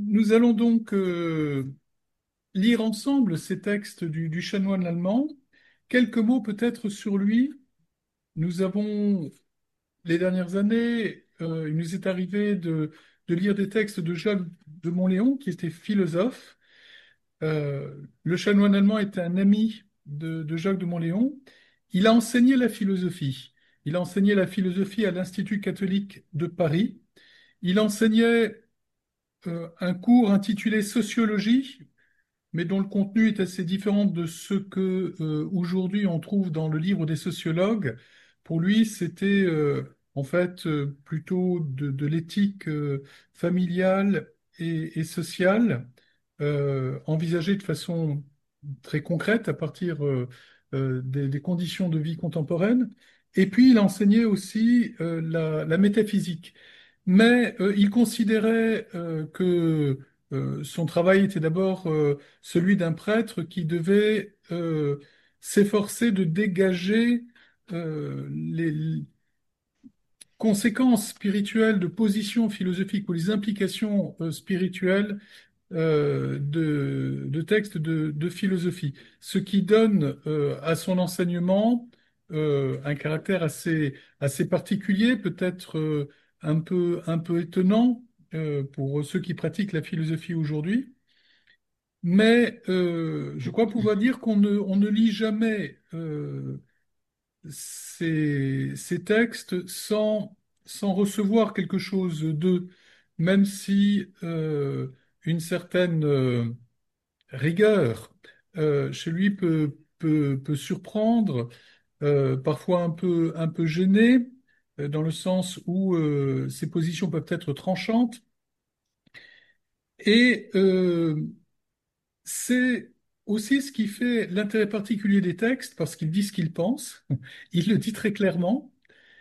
Nous allons donc lire ensemble ces textes du chanoine allemand. Quelques mots peut-être sur lui. Nous avons, les dernières années, il nous est arrivé de lire des textes de Jacques de Monléon, qui était philosophe. Le chanoine allemand était un ami de Jacques de Monléon. Il a enseigné la philosophie. Il a enseigné la philosophie à l'Institut catholique de Paris. Il enseignait un cours intitulé Sociologie, mais dont le contenu est assez différent de ce que aujourd'hui on trouve dans le livre des sociologues. Pour lui, c'était en fait plutôt de l'éthique familiale et sociale, envisagée de façon très concrète à partir des conditions de vie contemporaines. Et puis, il enseignait aussi la métaphysique. Mais il considérait que son travail était d'abord celui d'un prêtre qui devait s'efforcer de dégager les conséquences spirituelles de positions philosophiques ou les implications spirituelles de textes de philosophie, ce qui donne à son enseignement un caractère assez particulier, peut-être un peu étonnant pour ceux qui pratiquent la philosophie aujourd'hui. Mais je crois pouvoir dire on ne lit jamais ces textes sans recevoir quelque chose d'eux, même si une certaine rigueur chez lui peut surprendre, parfois un peu gêner, dans le sens où ses positions peuvent être tranchantes. Et c'est aussi ce qui fait l'intérêt particulier des textes, parce qu'il dit ce qu'il pense, il le dit très clairement,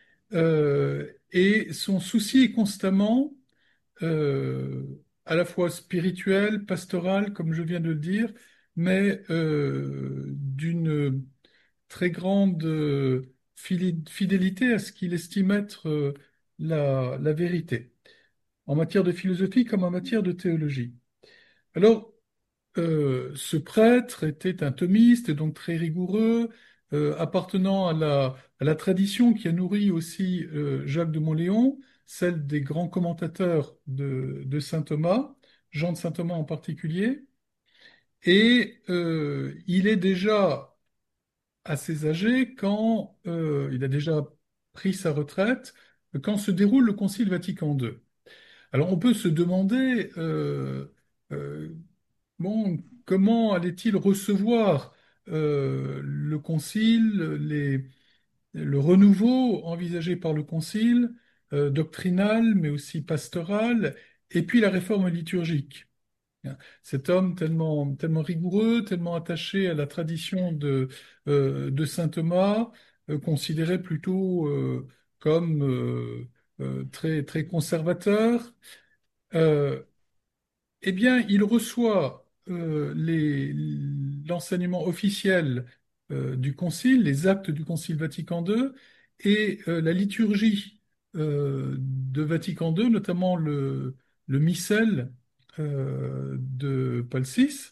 et son souci est constamment euh, à la fois spirituel, pastoral, comme je viens de le dire, mais d'une très grande fidélité à ce qu'il estime être la vérité, en matière de philosophie comme en matière de théologie. Alors, ce prêtre était un thomiste, donc très rigoureux, appartenant à la tradition qui a nourri aussi Jacques de Monléon, celle des grands commentateurs de saint Thomas, Jean de saint Thomas en particulier. Et il est déjà assez âgé quand il a déjà pris sa retraite, quand se déroule le Concile Vatican II. Alors on peut se demander, euh, bon, comment allait-il recevoir le concile, le renouveau envisagé par le concile, doctrinal, mais aussi pastoral, et puis la réforme liturgique? Cet homme tellement rigoureux, tellement attaché à la tradition de saint Thomas, considéré plutôt comme très conservateur, euh, eh bien, il reçoit l'enseignement officiel du Concile, les actes du Concile Vatican II et la liturgie de Vatican II, notamment le missel de Paul VI,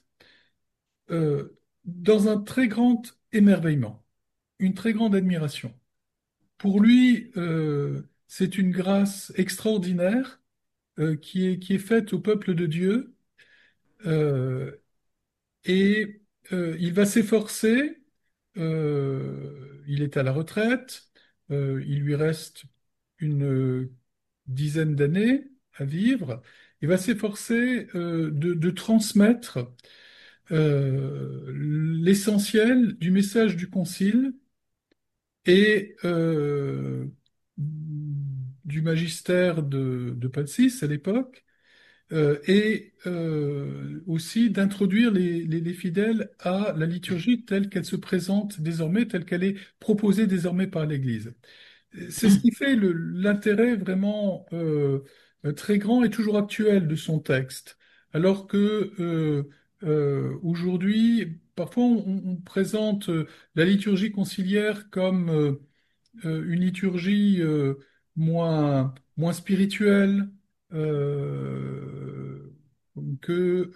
dans un très grand émerveillement, une très grande admiration. Pour lui, c'est une grâce extraordinaire qui est faite au peuple de Dieu. Euh, et il va s'efforcer, il est à la retraite, il lui reste une dizaine d'années à vivre, il va s'efforcer de transmettre l'essentiel du message du Concile et du magistère de Paul VI à l'époque, et aussi d'introduire les fidèles à la liturgie telle qu'elle se présente désormais, telle qu'elle est proposée désormais par l'Église. C'est ce qui fait l'intérêt vraiment très grand et toujours actuel de son texte. Alors que aujourd'hui, parfois on présente la liturgie conciliaire comme une liturgie moins spirituelle, euh, que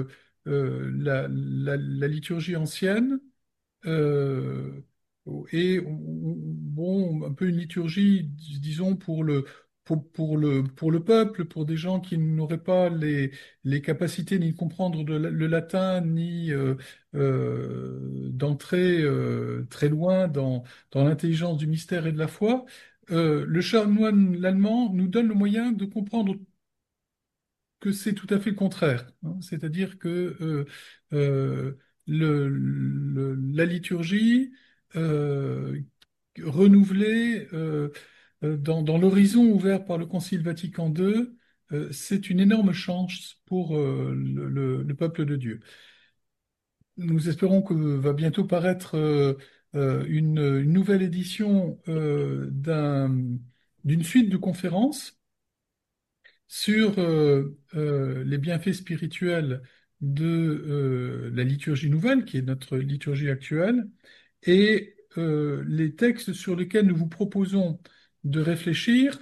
la liturgie ancienne euh, et bon, un peu une liturgie, disons, pour le peuple, pour des gens qui n'auraient pas les capacités ni de comprendre le latin, ni d'entrer très loin dans l'intelligence du mystère et de la foi. Le chanoine l'allemand nous donne le moyen de comprendre que c'est tout à fait le contraire, hein. C'est-à-dire que euh, la liturgie euh, renouvelée dans l'horizon ouvert par le Concile Vatican II, c'est une énorme chance pour le peuple de Dieu. Nous espérons que va bientôt paraître une nouvelle édition d'une suite de conférences sur les bienfaits spirituels de la liturgie nouvelle, qui est notre liturgie actuelle, et les textes sur lesquels nous vous proposons de réfléchir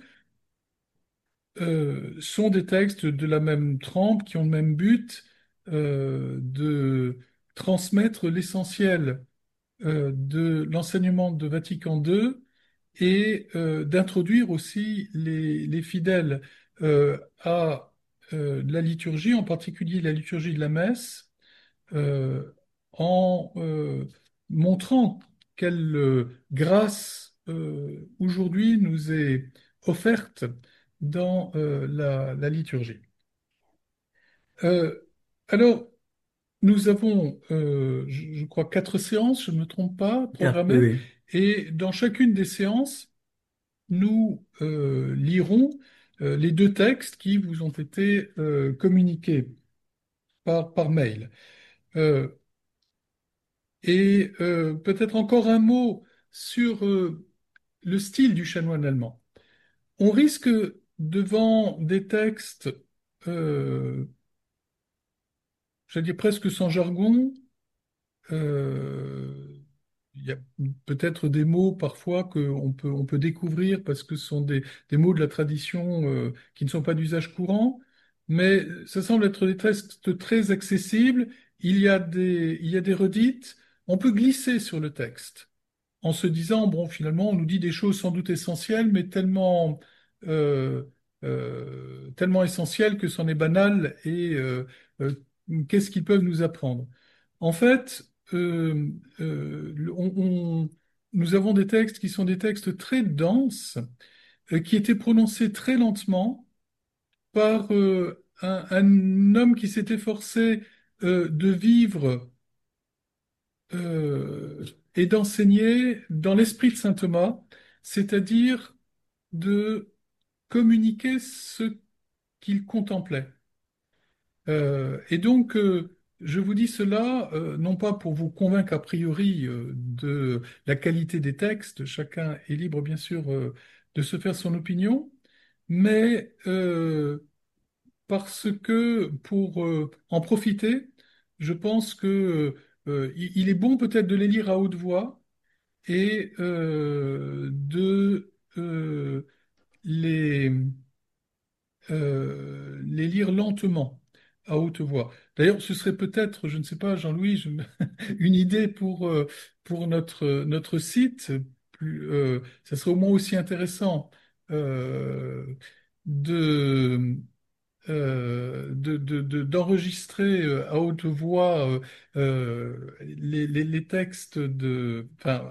sont des textes de la même trempe, qui ont le même but, de transmettre l'essentiel de l'enseignement de Vatican II et d'introduire aussi les fidèles à la liturgie, en particulier la liturgie de la messe, euh, en montrant quelle grâce aujourd'hui nous est offerte dans la liturgie. Euh, alors, nous avons, je crois, 4 séances, je ne me trompe pas, Quatre, oui, programmées, oui. et dans chacune des séances, nous lirons les 2 textes qui vous ont été communiqués par mail. Euh, et peut-être encore un mot sur le style du chanoine allemand. On risque, devant des textes, j'allais dire presque sans jargon, Euh, il y a peut-être des mots parfois on peut découvrir parce que ce sont des mots de la tradition qui ne sont pas d'usage courant, mais ça semble être des textes très accessibles. Il y a des redites. On peut glisser sur le texte en se disant, bon, finalement, on nous dit des choses sans doute essentielles, mais euh, tellement essentielles que c'en est banal et euh, qu'est-ce qu'ils peuvent nous apprendre? En fait, nous avons des textes qui sont des textes très denses, qui étaient prononcés très lentement par un homme qui s'est efforcé de vivre et d'enseigner dans l'esprit de saint Thomas, c'est-à-dire de communiquer ce qu'il contemplait. Et donc, je vous dis cela, non pas pour vous convaincre a priori de la qualité des textes, chacun est libre bien sûr de se faire son opinion, mais parce que pour en profiter, je pense que il est bon peut-être de les lire à haute voix et de les les lire lentement, à haute voix. D'ailleurs, ce serait peut-être, je ne sais pas, Jean-Louis, une idée pour notre site. Ça serait au moins aussi intéressant euh, de, d'enregistrer à haute voix les textes enfin,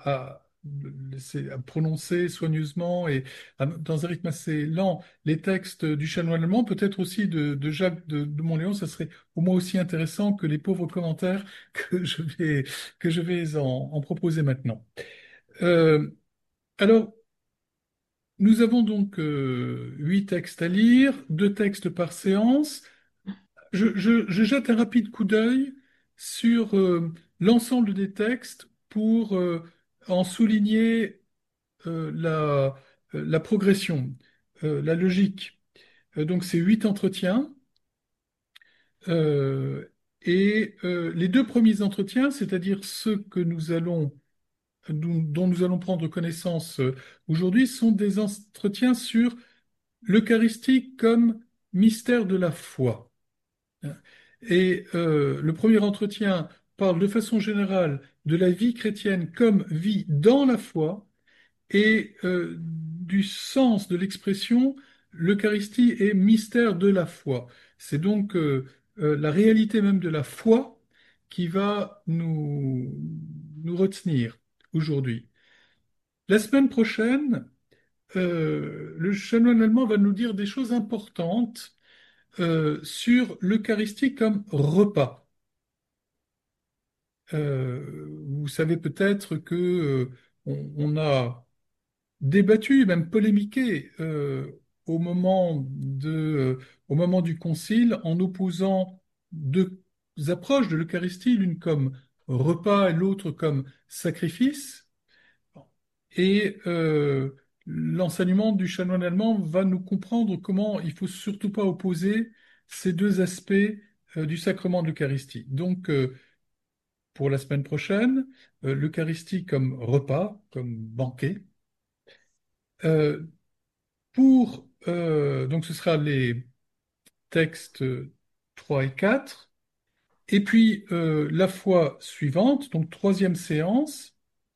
à prononcer soigneusement et dans un rythme assez lent les textes du chanoine allemand, peut-être aussi de Jacques de Montléon, ça serait au moins aussi intéressant que les pauvres commentaires que je vais en proposer maintenant. Euh, alors, nous avons donc 8 textes à lire, 2 textes par séance. Je jette un rapide coup d'œil sur l'ensemble des textes pour en souligner la progression, la logique. Donc, c'est 8 entretiens. euh, et les 2 premiers entretiens, c'est-à-dire ceux dont nous allons prendre connaissance aujourd'hui, sont des entretiens sur l'Eucharistie comme mystère de la foi. Et le premier entretien parle de façon générale de la vie chrétienne comme vie dans la foi et du sens de l'expression l'Eucharistie est mystère de la foi. C'est donc la réalité même de la foi qui va nous retenir aujourd'hui. La semaine prochaine, le chanoine allemand va nous dire des choses importantes sur l'Eucharistie comme repas. Vous savez peut-être que on a débattu, même polémiqué au moment du concile en opposant deux approches de l'Eucharistie, l'une comme repas et l'autre comme sacrifice. Et l'enseignement du chanoine allemand va nous comprendre comment il faut surtout pas opposer ces deux aspects du sacrement de l'Eucharistie. Donc, pour la semaine prochaine, l'Eucharistie comme repas, comme banquet. Euh, donc, ce sera les textes 3 et 4. Et puis, la fois suivante, donc troisième séance,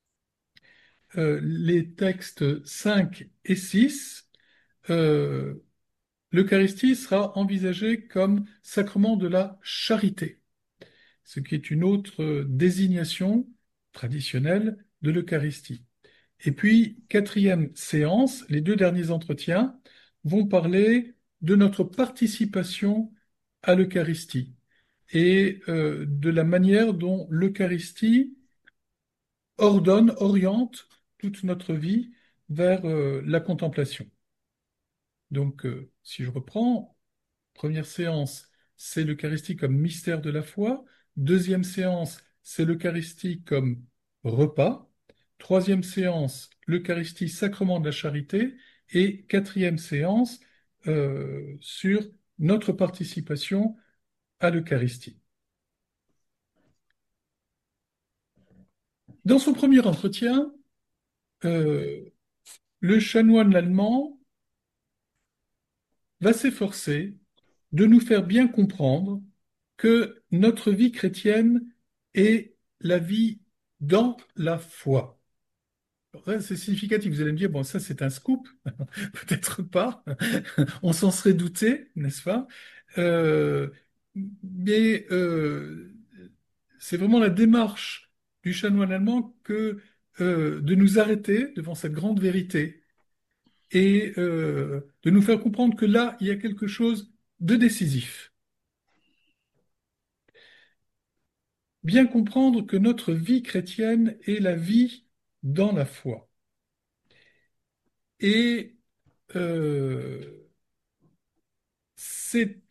les textes 5 et 6. euh, L'Eucharistie sera envisagée comme sacrement de la charité, ce qui est une autre désignation traditionnelle de l'Eucharistie. Et puis, quatrième séance, les deux derniers entretiens vont parler de notre participation à l'Eucharistie et de la manière dont l'Eucharistie ordonne, oriente toute notre vie vers la contemplation. Donc, si je reprends, première séance, c'est l'Eucharistie comme mystère de la foi. Deuxième séance, c'est l'Eucharistie comme repas. Troisième séance, l'Eucharistie sacrement de la charité. Et quatrième séance, sur notre participation à l'Eucharistie. Dans son premier entretien, euh, le chanoine allemand va s'efforcer de nous faire bien comprendre que notre vie chrétienne est la vie dans la foi. Alors, c'est significatif, vous allez me dire, bon, ça c'est un scoop, peut-être pas, on s'en serait douté, n'est-ce pas? Euh, mais c'est vraiment la démarche du chanoine allemand que de nous arrêter devant cette grande vérité et de nous faire comprendre que là, il y a quelque chose de décisif. Bien comprendre que notre vie chrétienne est la vie dans la foi. Et euh, c'est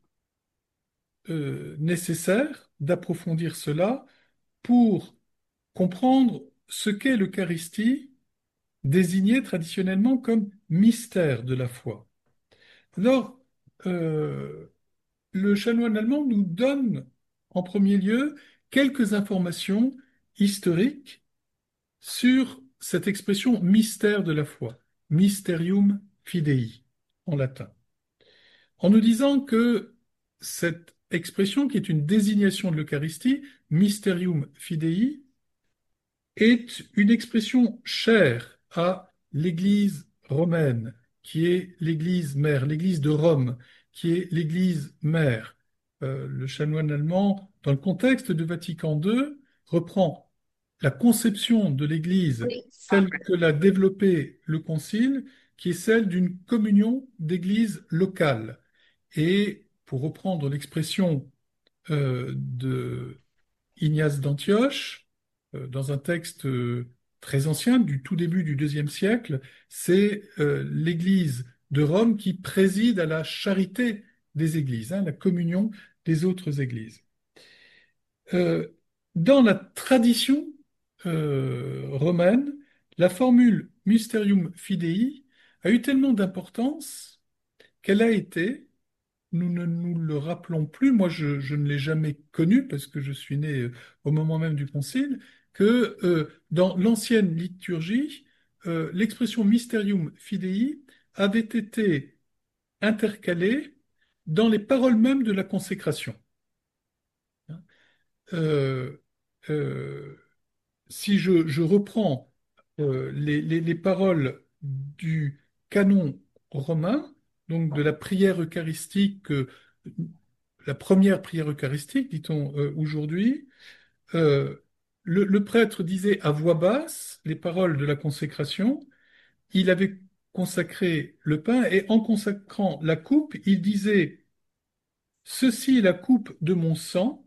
nécessaire d'approfondir cela pour comprendre ce qu'est l'Eucharistie, désignée traditionnellement comme mystère de la foi. Alors, euh, le chanoine allemand nous donne en premier lieu quelques informations historiques sur cette expression mystère de la foi, mysterium fidei en latin, en nous disant que cette expression, qui est une désignation de l'Eucharistie, mysterium fidei, est une expression chère à l'Église romaine, qui est l'Église mère, l'Église de Rome, qui est l'Église mère. Le chanoine allemand, dans le contexte de Vatican II, reprend la conception de l'Église telle que l'a développée le Concile, qui est celle d'une communion d'églises locales. Et pour reprendre l'expression de Ignace d'Antioche, dans un texte très ancien, du tout début du IIe siècle, c'est l'Église de Rome qui préside à la charité des églises, hein, la communion des autres églises. Euh, Dans la tradition romaine, la formule Mysterium Fidei a eu tellement d'importance qu'elle a été, nous ne nous le rappelons plus, moi je ne l'ai jamais connu parce que je suis né au moment même du concile, que dans l'ancienne liturgie, l'expression Mysterium Fidei avait été intercalée dans les paroles mêmes de la consécration. Euh, euh, Si je reprends les paroles du canon romain, donc de la prière eucharistique, la première prière eucharistique, dit-on aujourd'hui, euh, le prêtre disait à voix basse les paroles de la consécration. Il avait consacré le pain et en consacrant la coupe, il disait, ceci est la coupe de mon sang,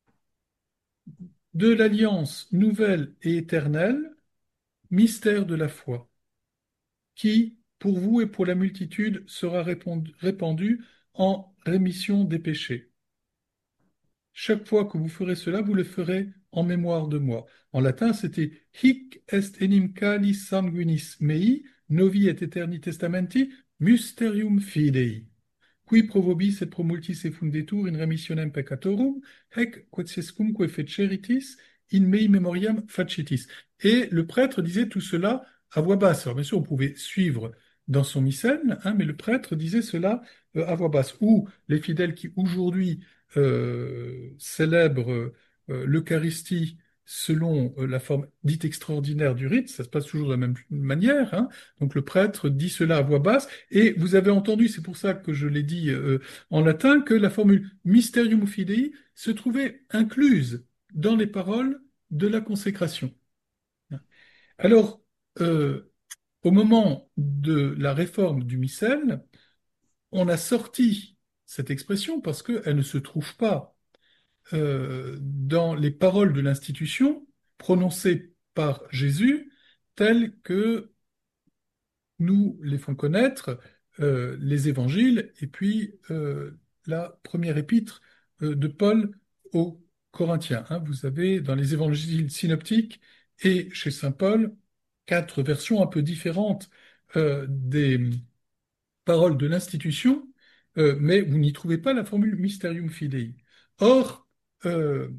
de l'alliance nouvelle et éternelle, mystère de la foi, qui, pour vous et pour la multitude, sera répandu en rémission des péchés. Chaque fois que vous ferez cela, vous le ferez en mémoire de moi. En latin, c'était Hic est enim cali sanguinis mei, novi et aeterni testamenti, mysterium fidei. Qui pro vobis et pro multis effundetur in remissionem peccatorum, hec quoduscumque feceritis, in mei memoriam facitis. Et le prêtre disait tout cela à voix basse. Alors bien sûr, on pouvait suivre dans son missel, hein, mais le prêtre disait cela à voix basse. Ou les fidèles qui aujourd'hui célèbrent l'Eucharistie selon la forme dite extraordinaire du rite, ça se passe toujours de la même manière, hein. Donc le prêtre dit cela à voix basse, et vous avez entendu, c'est pour ça que je l'ai dit en latin, que la formule Mysterium Fidei se trouvait incluse dans les paroles de la consécration. Alors, euh, au moment de la réforme du missel, on a sorti cette expression parce qu'elle ne se trouve pas dans les paroles de l'institution prononcées par Jésus telles que nous les font connaître les évangiles et puis la première épître de Paul aux Corinthiens, hein. Vous avez dans les évangiles synoptiques et chez Saint Paul quatre versions un peu différentes des paroles de l'institution, mais vous n'y trouvez pas la formule Mysterium Fidei. Or, euh,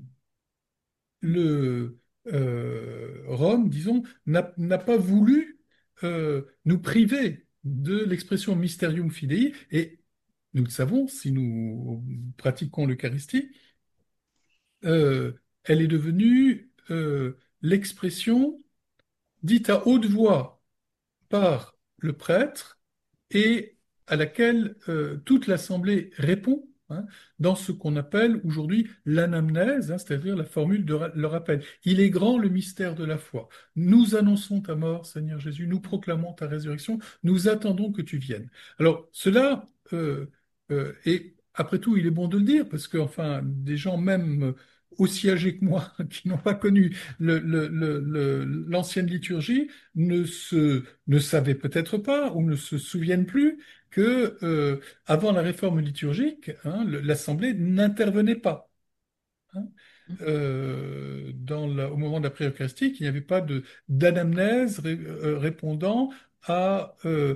le Rome, disons, n'a pas voulu nous priver de l'expression Mysterium Fidei, et nous le savons, si nous pratiquons l'Eucharistie, elle est devenue l'expression dite à haute voix par le prêtre et à laquelle toute l'Assemblée répond, hein, dans ce qu'on appelle aujourd'hui l'anamnèse, hein, c'est-à-dire la formule de le rappel. Il est grand le mystère de la foi. Nous annonçons ta mort, Seigneur Jésus, nous proclamons ta résurrection, nous attendons que tu viennes. Alors cela, et après tout, il est bon de le dire, parce que enfin, des gens même aussi âgés que moi, qui n'ont pas connu l'ancienne liturgie, ne savaient peut-être pas ou ne se souviennent plus que avant la réforme liturgique, hein, l'Assemblée n'intervenait pas, hein. Au moment de la prière eucharistique, il n'y avait pas d'anamnèse répondant à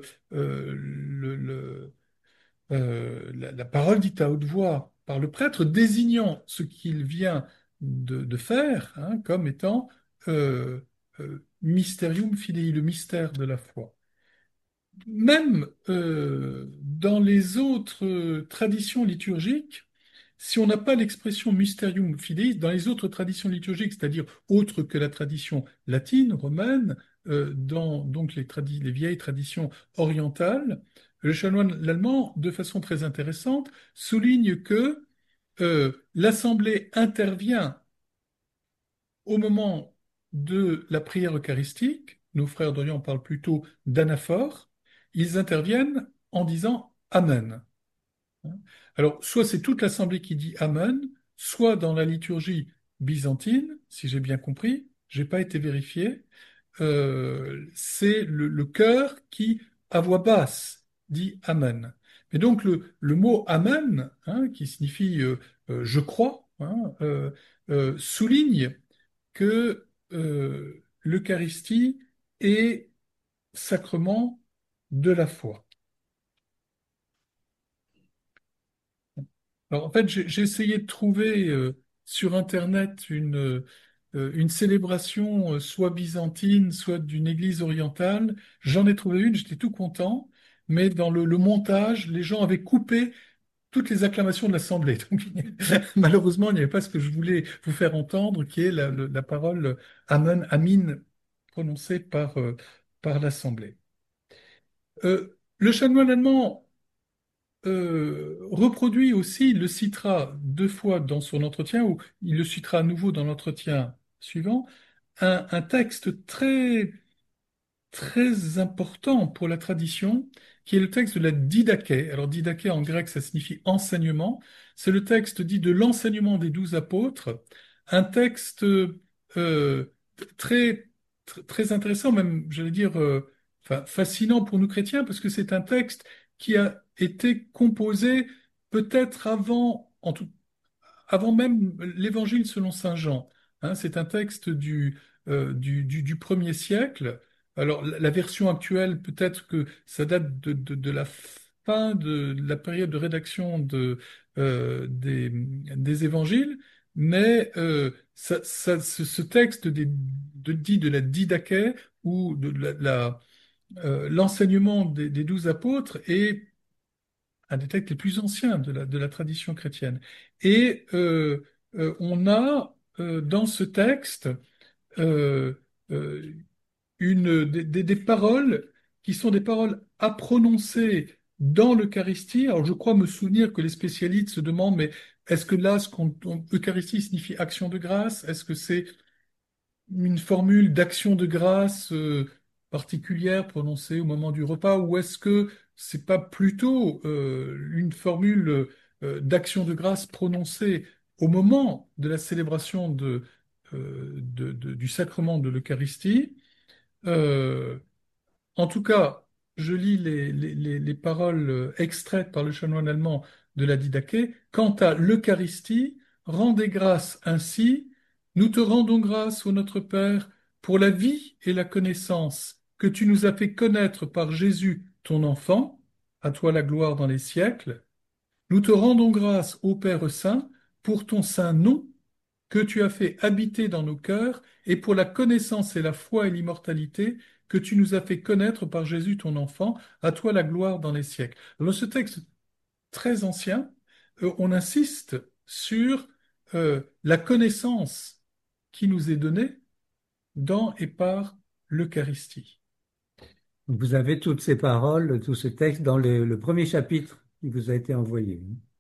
la parole dite à haute voix par le prêtre, désignant ce qu'il vient de faire, hein, comme étant mysterium fidei, le mystère de la foi. Même dans les autres traditions liturgiques, si on n'a pas l'expression mysterium fidei, dans les autres traditions liturgiques, c'est-à-dire autres que la tradition latine, romaine, dans donc les vieilles traditions orientales, le chanoine l'allemand, de façon très intéressante, souligne que l'Assemblée intervient au moment de la prière eucharistique. Nos frères d'Orient parlent plutôt d'anaphore. Ils interviennent en disant Amen. Alors, soit c'est toute l'Assemblée qui dit Amen, soit dans la liturgie byzantine, si j'ai bien compris, j'ai pas été vérifié, c'est le chœur qui, à voix basse, dit Amen. Mais donc le mot Amen, hein, qui signifie je crois, hein, souligne que l'Eucharistie est sacrement de la foi. Alors, en fait, j'ai essayé de trouver sur Internet une célébration soit byzantine, soit d'une église orientale. J'en ai trouvé une, j'étais tout content, mais dans le montage, les gens avaient coupé toutes les acclamations de l'Assemblée. Donc, malheureusement, il n'y avait pas ce que je voulais vous faire entendre, qui est la parole Amen, Amin, prononcée par l'Assemblée. Le chanoine allemand reproduit aussi, il le citera deux fois dans son entretien, ou il le citera à nouveau dans l'entretien suivant, un texte très important pour la tradition, qui est le texte de la Didaché. Alors Didaché en grec, ça signifie enseignement. C'est le texte dit de l'enseignement des 12 apôtres, un texte très, très intéressant, même, j'allais dire, enfin, fascinant pour nous chrétiens, parce que c'est un texte qui a été composé peut-être avant même l'Évangile selon Saint Jean. Hein, c'est un texte du 1er siècle. Alors, la version actuelle, peut-être que ça date de la fin de la période de rédaction des évangiles, mais ce texte dit de la Didaché ou de l'enseignement des 12 apôtres est un des textes les plus anciens de la tradition chrétienne. Et on a dans ce texte euh, euh, des paroles qui sont des paroles à prononcer dans l'Eucharistie. Alors je crois me souvenir que les spécialistes se demandent, mais est-ce que là, Eucharistie signifie action de grâce? Est-ce que c'est une formule d'action de grâce particulière prononcée au moment du repas, ou est-ce que c'est pas plutôt une formule d'action de grâce prononcée au moment de la célébration du sacrement de l'Eucharistie? Euh, En tout cas, je lis les paroles extraites par le chanoine allemand de la Didaché. Quant à l'Eucharistie, rendez grâce ainsi. Nous te rendons grâce, ô notre Père, pour la vie et la connaissance que tu nous as fait connaître par Jésus, ton enfant. À toi la gloire dans les siècles. Nous te rendons grâce, ô Père Saint, pour ton saint nom que tu as fait habiter dans nos cœurs et pour la connaissance et la foi et l'immortalité que tu nous as fait connaître par Jésus ton enfant, à toi la gloire dans les siècles. Dans ce texte très ancien, on insiste sur la connaissance qui nous est donnée dans et par l'Eucharistie. Vous avez toutes ces paroles, tout ce texte dans le premier chapitre qui vous a été envoyé.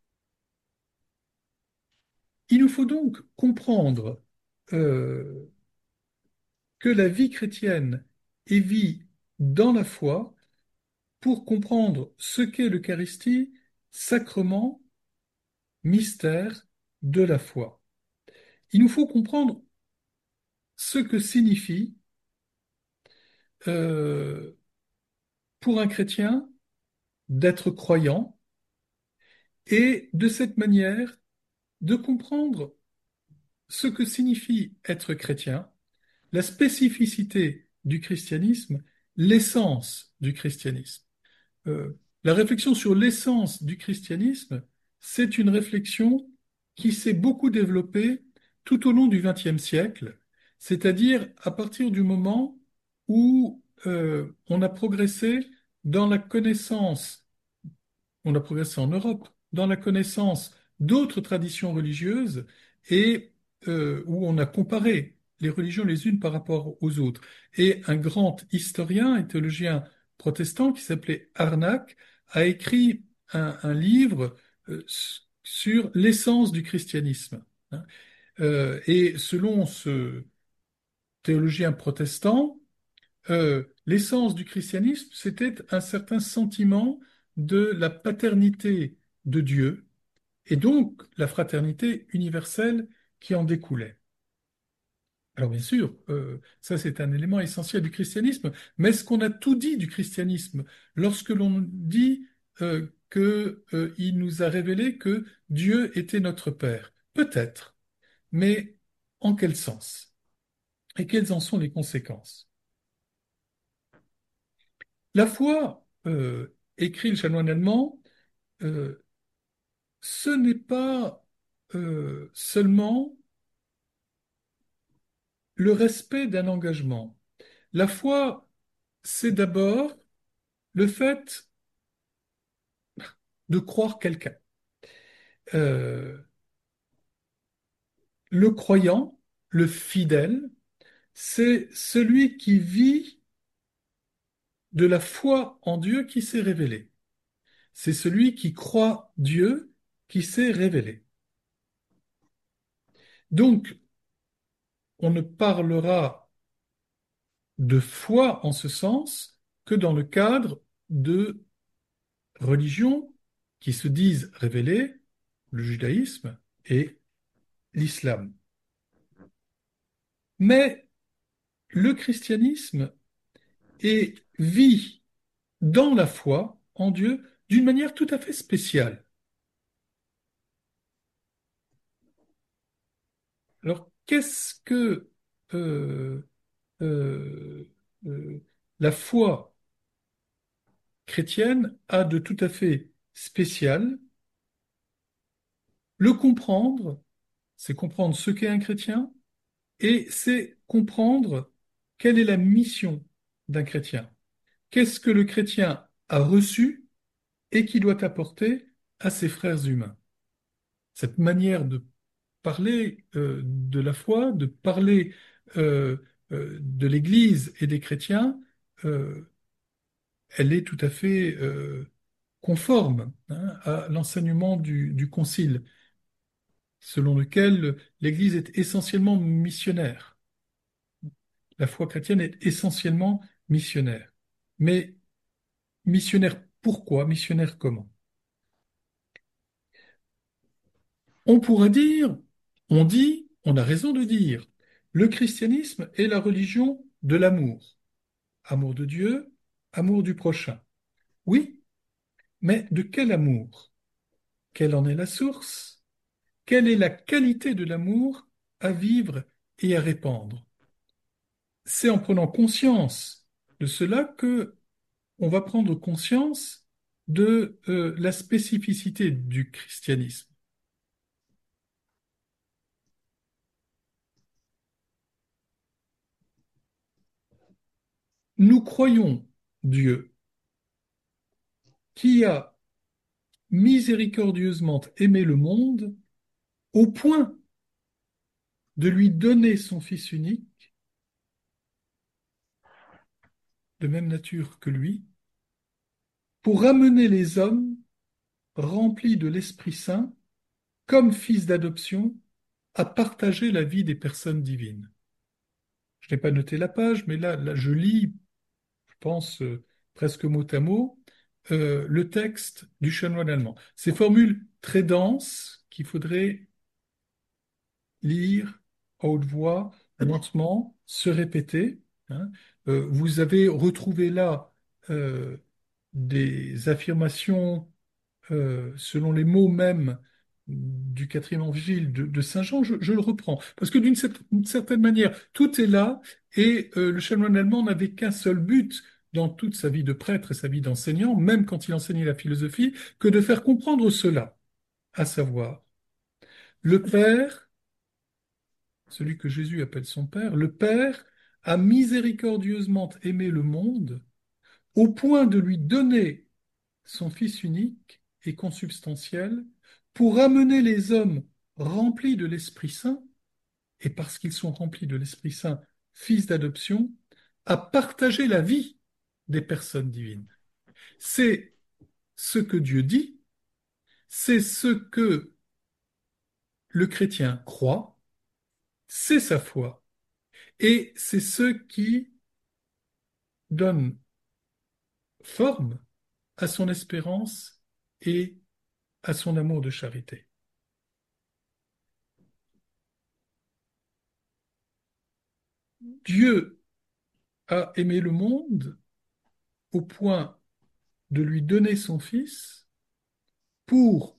Il nous faut donc comprendre euh, que la vie chrétienne est vie dans la foi pour comprendre ce qu'est l'Eucharistie, sacrement, mystère de la foi. Il nous faut comprendre ce que signifie euh, pour un chrétien d'être croyant et de cette manière de comprendre ce que signifie être chrétien, la spécificité du christianisme, l'essence du christianisme. La réflexion sur l'essence du christianisme, c'est une réflexion qui s'est beaucoup développée tout au long du XXe siècle, c'est-à-dire à partir du moment où on a progressé dans la connaissance, on a progressé en Europe, dans la connaissance d'autres traditions religieuses et où on a comparé les religions les unes par rapport aux autres. Et un grand historien et théologien protestant qui s'appelait Harnack a écrit un livre sur l'essence du christianisme. Hein. Et selon ce théologien protestant, l'essence du christianisme, c'était un certain sentiment de la paternité de Dieu et donc la fraternité universelle qui en découlait. Alors bien sûr, ça c'est un élément essentiel du christianisme, mais est-ce qu'on a tout dit du christianisme lorsque l'on dit qu'il nous a révélé que Dieu était notre Père? Peut-être, mais en quel sens? Et quelles en sont les conséquences? La foi, écrit le chanoine allemand, euh, ce n'est pas seulement le respect d'un engagement. La foi, c'est d'abord le fait de croire quelqu'un. Euh, le croyant, le fidèle, c'est celui qui vit de la foi en Dieu qui s'est révélé. C'est celui qui croit Dieu qui s'est révélé. Donc, on ne parlera de foi en ce sens que dans le cadre de religions qui se disent révélées, le judaïsme et l'islam. Mais le christianisme vit dans la foi en Dieu d'une manière tout à fait spéciale. Alors, qu'est-ce que euh, euh, euh, la foi chrétienne a de tout à fait spécial? Le comprendre, c'est comprendre ce qu'est un chrétien et c'est comprendre quelle est la mission d'un chrétien. Qu'est-ce que le chrétien a reçu et qui doit apporter à ses frères humains? Cette manière de parler de la foi, de parler euh, de l'Église et des chrétiens, euh, elle est tout à fait conforme, hein, à l'enseignement du Concile, selon lequel l'Église est essentiellement missionnaire. La foi chrétienne est essentiellement missionnaire. Mais missionnaire pourquoi? Missionnaire comment? On pourrait dire, on dit, on a raison de dire, le christianisme est la religion de l'amour. Amour de Dieu, amour du prochain. Oui, mais de quel amour? Quelle en est la source? Quelle est la qualité de l'amour à vivre et à répandre? C'est en prenant conscience de cela que on va prendre conscience de la spécificité du christianisme. Nous croyons Dieu qui a miséricordieusement aimé le monde au point de lui donner son Fils unique, de même nature que lui, pour ramener les hommes remplis de l'Esprit Saint, comme fils d'adoption, à partager la vie des personnes divines. Je n'ai pas noté la page, mais là je lis, je pense presque mot à mot, le texte du chanoine allemand. Ces formules très denses qu'il faudrait lire à haute voix, lentement, se répéter, hein. Vous avez retrouvé là euh, des affirmations selon les mots mêmes du quatrième évangile de Saint Jean, je le reprends. Parce que d'une certaine manière, tout est là et le chanoine allemand n'avait qu'un seul but dans toute sa vie de prêtre et sa vie d'enseignant, même quand il enseignait la philosophie, que de faire comprendre cela, à savoir, le Père, celui que Jésus appelle son Père, le Père a miséricordieusement aimé le monde au point de lui donner son Fils unique et consubstantiel pour amener les hommes remplis de l'Esprit Saint, et parce qu'ils sont remplis de l'Esprit Saint, fils d'adoption, à partager la vie des personnes divines. C'est ce que Dieu dit, c'est ce que le chrétien croit, c'est sa foi, et c'est ce qui donne forme à son espérance et à son amour de charité. Dieu a aimé le monde au point de lui donner son Fils pour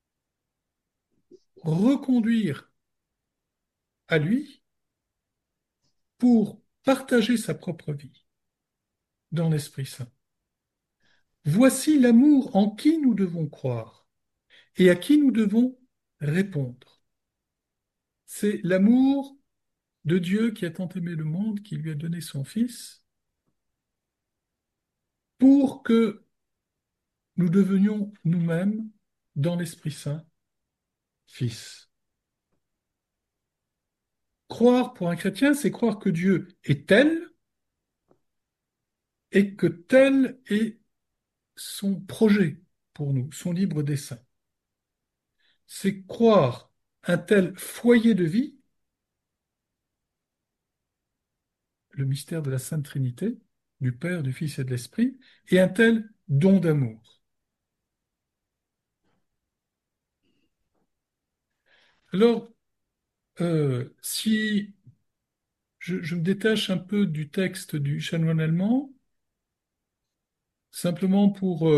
reconduire à lui, pour partager sa propre vie dans l'Esprit Saint. Voici l'amour en qui nous devons croire et à qui nous devons répondre. C'est l'amour de Dieu qui a tant aimé le monde, qui lui a donné son Fils, pour que nous devenions nous-mêmes, dans l'Esprit Saint, Fils. Croire pour un chrétien, c'est croire que Dieu est tel et que tel est son projet pour nous, son libre dessein. C'est croire un tel foyer de vie, le mystère de la Sainte Trinité, du Père, du Fils et de l'Esprit, et un tel don d'amour. Alors, si je me détache un peu du texte du chanoine allemand, simplement pour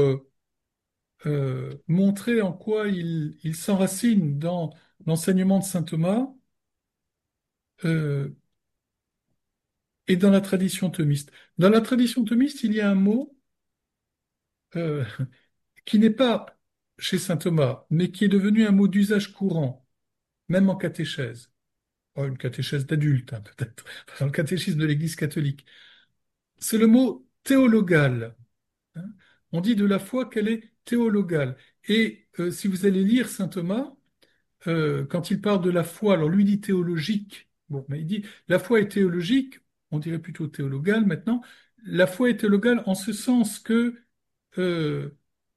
montrer en quoi il s'enracine dans l'enseignement de saint Thomas euh, et dans la tradition thomiste. Dans la tradition thomiste, il y a un mot euh, qui n'est pas chez saint Thomas, mais qui est devenu un mot d'usage courant, même en catéchèse. Oh, une catéchèse d'adulte, hein, peut-être, dans le catéchisme de l'Église catholique. C'est le mot théologal, hein. On dit de la foi qu'elle est théologale. Et si vous allez lire saint Thomas, quand il parle de la foi, alors lui dit théologique. Bon, mais il dit la foi est théologique, on dirait plutôt théologale maintenant. La foi est théologale en ce sens que euh,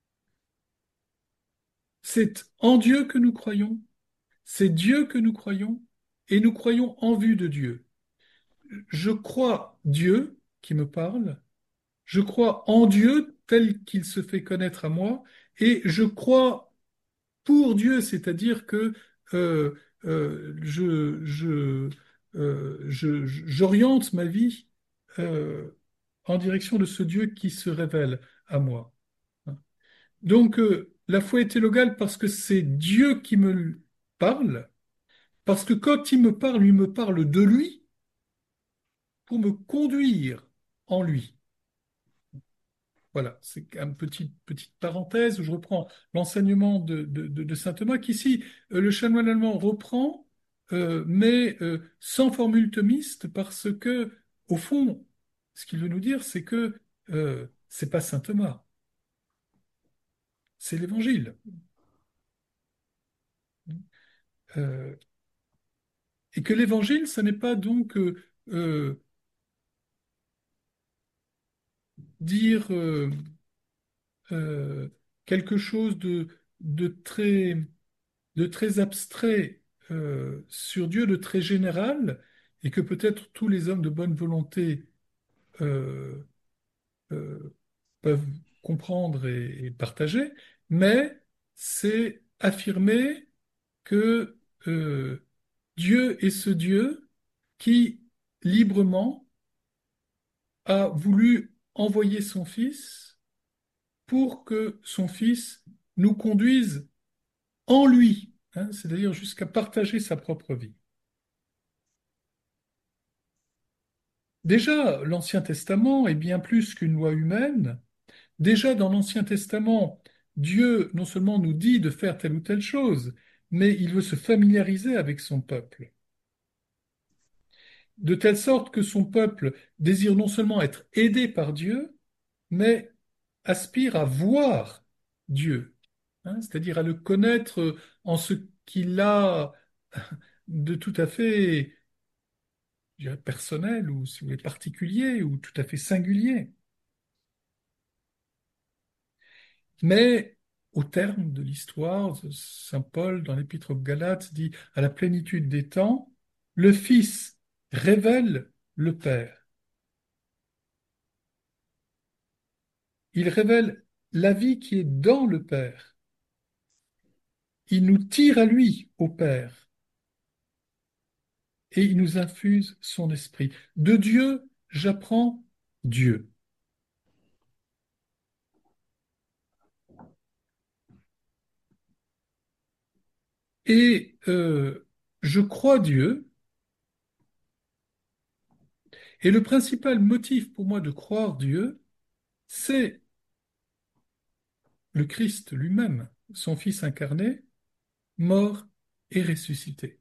c'est en Dieu que nous croyons, c'est Dieu que nous croyons, et nous croyons en vue de Dieu. Je crois Dieu qui me parle, je crois en Dieu tel qu'il se fait connaître à moi, et je crois pour Dieu, c'est-à-dire que euh, j'oriente ma vie euh, en direction de ce Dieu qui se révèle à moi. Donc, la foi est théologale parce que c'est Dieu qui me parle, parce que quand il me parle, il me parle de lui pour me conduire en lui. Voilà, c'est une petite parenthèse où je reprends l'enseignement de saint Thomas, qu'ici, le chanoine allemand reprend, mais sans formule thomiste, parce que, au fond, ce qu'il veut nous dire, c'est que c'est pas saint Thomas, c'est l'Évangile. Euh, et que l'Évangile, ça n'est pas donc dire euh, quelque chose de très de très abstrait sur Dieu, de très général, et que peut-être tous les hommes de bonne volonté euh, euh, peuvent comprendre et partager, mais c'est affirmer que Dieu est ce Dieu qui librement a voulu envoyer son Fils pour que son Fils nous conduise en lui, hein, c'est-à-dire jusqu'à partager sa propre vie. Déjà, l'Ancien Testament est bien plus qu'une loi humaine. Déjà, dans l'Ancien Testament, Dieu non seulement nous dit de faire telle ou telle chose, mais il veut se familiariser avec son peuple, de telle sorte que son peuple désire non seulement être aidé par Dieu, mais aspire à voir Dieu, hein, c'est-à-dire à le connaître en ce qu'il a de tout à fait, je dirais, personnel, ou si vous voulez, particulier, ou tout à fait singulier. Mais au terme de l'histoire, saint Paul, dans l'Épître aux Galates, dit à la plénitude des temps, le Fils révèle le Père. Il révèle la vie qui est dans le Père. Il nous tire à lui, au Père, et il nous infuse son esprit. De Dieu, j'apprends Dieu. Et je crois Dieu, et le principal motif pour moi de croire Dieu, c'est le Christ lui-même, son Fils incarné, mort et ressuscité.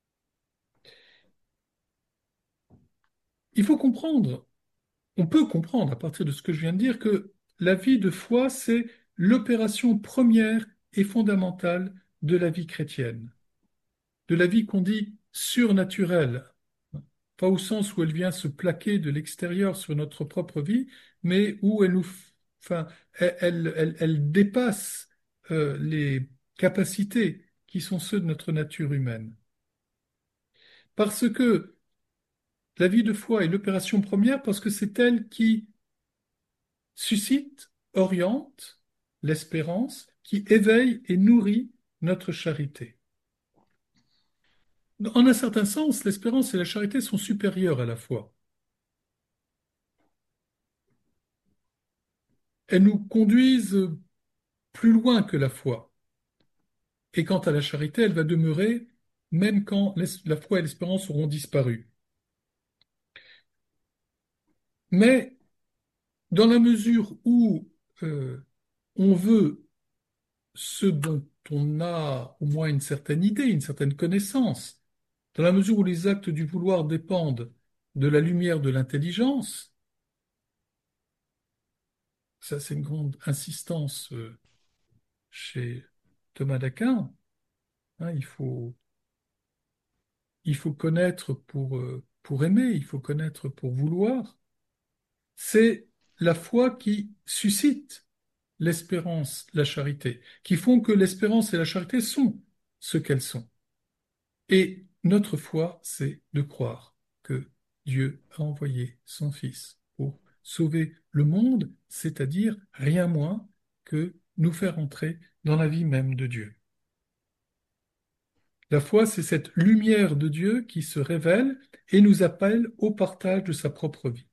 Il faut comprendre, on peut comprendre à partir de ce que je viens de dire, que la vie de foi, c'est l'opération première et fondamentale de la vie chrétienne. de la vie qu'on dit surnaturelle, pas au sens où elle vient se plaquer de l'extérieur sur notre propre vie, mais où enfin, elle dépasse les capacités qui sont ceux de notre nature humaine. Parce que la vie de foi est l'opération première, parce que c'est elle qui suscite, oriente l'espérance, qui éveille et nourrit notre charité. En un certain sens, l'espérance et la charité sont supérieures à la foi. Elles nous conduisent plus loin que la foi. Et quant à la charité, elle va demeurer même quand la foi et l'espérance auront disparu. Mais dans la mesure où on veut ce dont on a au moins une certaine idée, une certaine connaissance, dans la mesure où les actes du vouloir dépendent de la lumière de l'intelligence, ça c'est une grande insistance chez Thomas d'Aquin, hein, il faut connaître pour aimer, il faut connaître pour vouloir. C'est la foi qui suscite l'espérance, la charité, qui font que l'espérance et la charité sont ce qu'elles sont. Et notre foi, c'est de croire que Dieu a envoyé son Fils pour sauver le monde, c'est-à-dire rien moins que nous faire entrer dans la vie même de Dieu. La foi, c'est cette lumière de Dieu qui se révèle et nous appelle au partage de sa propre vie.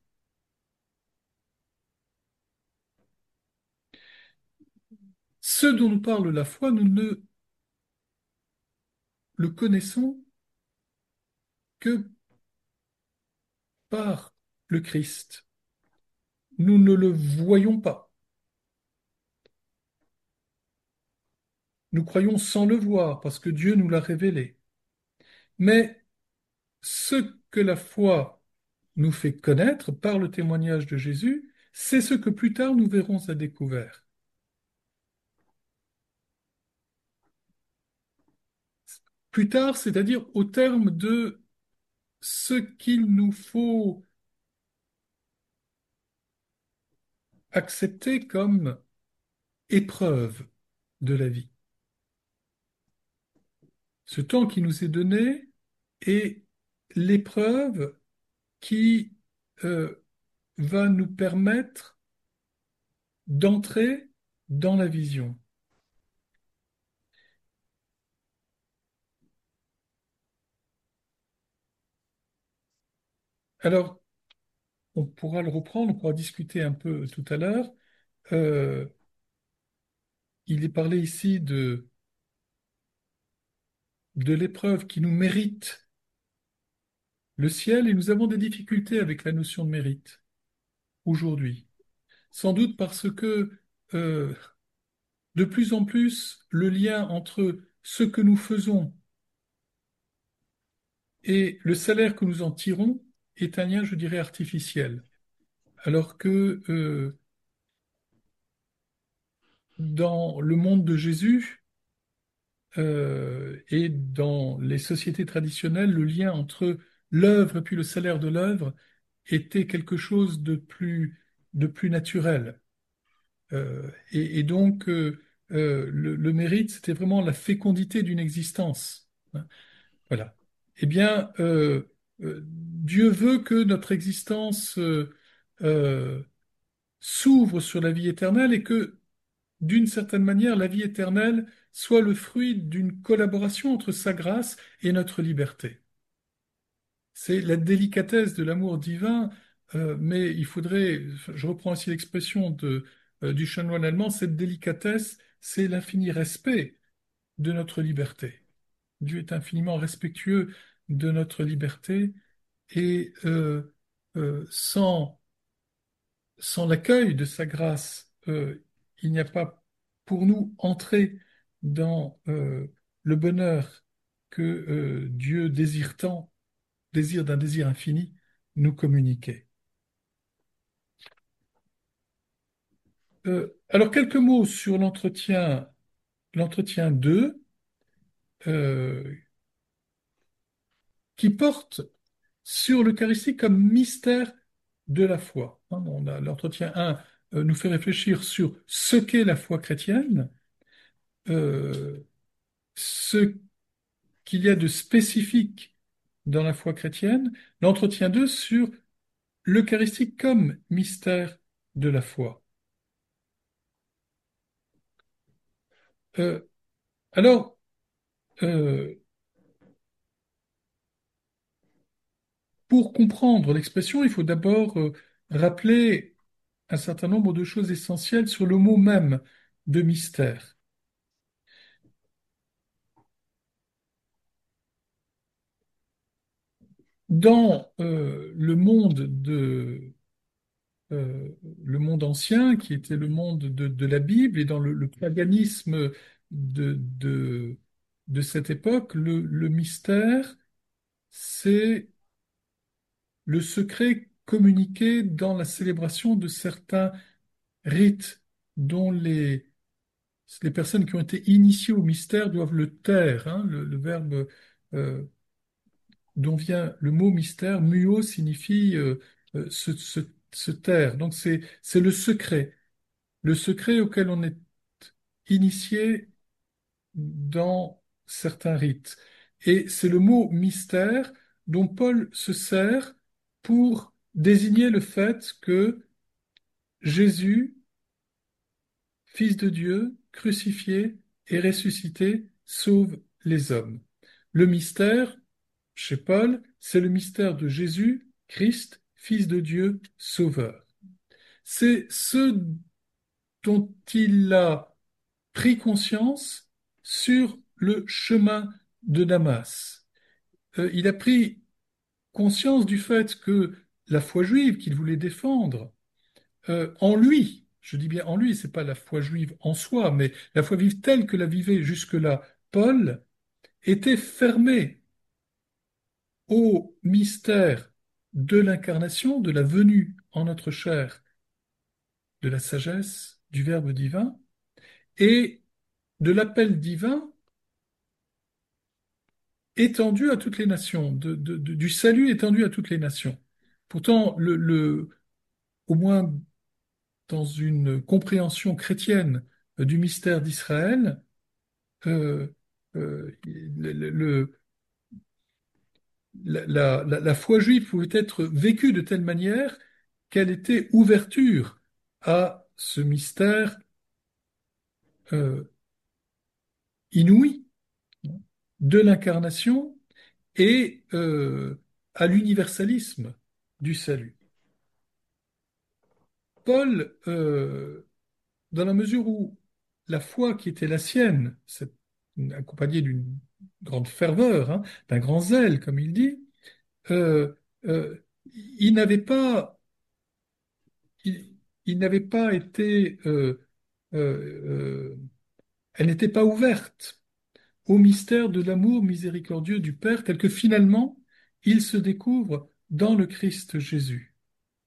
Ce dont nous parle la foi, nous ne le connaissons que par le Christ. Nous ne le voyons pas. Nous croyons sans le voir parce que Dieu nous l'a révélé. Mais ce que la foi nous fait connaître par le témoignage de Jésus, c'est ce que plus tard nous verrons à découvert. Plus tard, c'est-à-dire au terme de ce qu'il nous faut accepter comme épreuve de la vie. Ce temps qui nous est donné est l'épreuve qui euh, va nous permettre d'entrer dans la vision. Alors, on pourra le reprendre, on pourra discuter un peu tout à l'heure. Euh, il est parlé ici de l'épreuve qui nous mérite le ciel et nous avons des difficultés avec la notion de mérite aujourd'hui. Sans doute parce que euh, de plus en plus, le lien entre ce que nous faisons et le salaire que nous en tirons est un lien, je dirais, artificiel. Alors que dans le monde de Jésus et dans les sociétés traditionnelles, le lien entre l'œuvre et puis le salaire de l'œuvre était quelque chose de plus naturel. Et donc, le mérite, c'était vraiment la fécondité d'une existence, hein. Voilà. Eh bien, Dieu veut que notre existence euh, s'ouvre sur la vie éternelle et que, d'une certaine manière, la vie éternelle soit le fruit d'une collaboration entre sa grâce et notre liberté. C'est la délicatesse de l'amour divin, mais il faudrait, je reprends aussi l'expression du chanoine allemand, cette délicatesse, c'est l'infini respect de notre liberté. Dieu est infiniment respectueux de notre liberté et sans l'accueil de sa grâce, il n'y a pas pour nous entrée dans le bonheur que Dieu désire tant, désir d'un désir infini, nous communiquer. Alors quelques mots sur l'entretien 2, qui porte sur l'Eucharistie comme mystère de la foi. Hein, l'entretien 1 nous fait réfléchir sur ce qu'est la foi chrétienne, euh, ce qu'il y a de spécifique dans la foi chrétienne. L'entretien 2 sur l'Eucharistie comme mystère de la foi. Euh, alors, euh, pour comprendre l'expression, il faut d'abord rappeler un certain nombre de choses essentielles sur le mot même de mystère. Dans le monde ancien, qui était le monde de la Bible, et dans le paganisme de, de, de cette époque, le mystère, c'est le secret communiqué dans la célébration de certains rites dont les personnes qui ont été initiées au mystère doivent le taire. Hein. Le verbe dont vient le mot mystère, muo, signifie se taire. Donc c'est le secret auquel on est initié dans certains rites. Et c'est le mot mystère dont Paul se sert pour désigner le fait que Jésus, Fils de Dieu, crucifié et ressuscité, sauve les hommes. Le mystère, chez Paul, c'est le mystère de Jésus, Christ, Fils de Dieu, Sauveur. C'est ce dont il a pris conscience sur le chemin de Damas. Il a pris conscience du fait que la foi juive qu'il voulait défendre, en lui, je dis bien en lui, c'est pas la foi juive en soi, mais la foi juive telle que la vivait jusque-là Paul, était fermée au mystère de l'incarnation, de la venue en notre chair, de la sagesse, du Verbe divin, et de l'appel divin étendu à toutes les nations, du salut étendu à toutes les nations. Pourtant, au moins dans une compréhension chrétienne du mystère d'Israël, euh, le, la foi juive pouvait être vécue de telle manière qu'elle était ouverture à ce mystère euh, inouï de l'incarnation et à l'universalisme du salut. Paul, dans la mesure où la foi qui était la sienne, accompagnée d'une grande ferveur, hein, d'un grand zèle, comme il dit, euh, euh, il n'avait pas, il, il n'avait pas été, euh, elle n'était pas ouverte au mystère de l'amour miséricordieux du Père, tel que finalement il se découvre dans le Christ Jésus.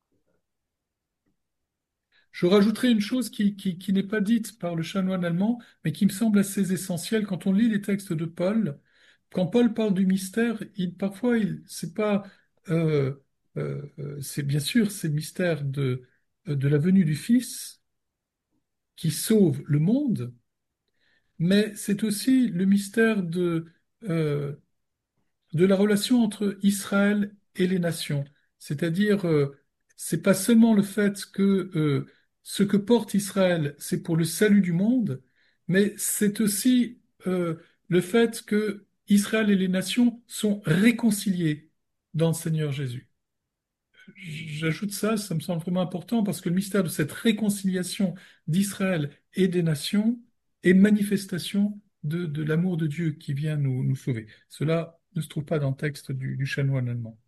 Je rajouterai une chose qui n'est pas dite par le chanoine allemand, mais qui me semble assez essentielle quand on lit les textes de Paul. Quand Paul parle du mystère, parfois, c'est pas, c'est bien sûr, c'est le mystère de la venue du Fils qui sauve le monde, mais c'est aussi le mystère euh, de la relation entre Israël et les nations. C'est-à-dire, c'est pas seulement le fait que ce que porte Israël, c'est pour le salut du monde, mais c'est aussi le fait que Israël et les nations sont réconciliés dans le Seigneur Jésus. J'ajoute ça, ça me semble vraiment important parce que le mystère de cette réconciliation d'Israël et des nations est manifestation de l'amour de Dieu qui vient nous sauver. Cela ne se trouve pas dans le texte du chanoine allemand.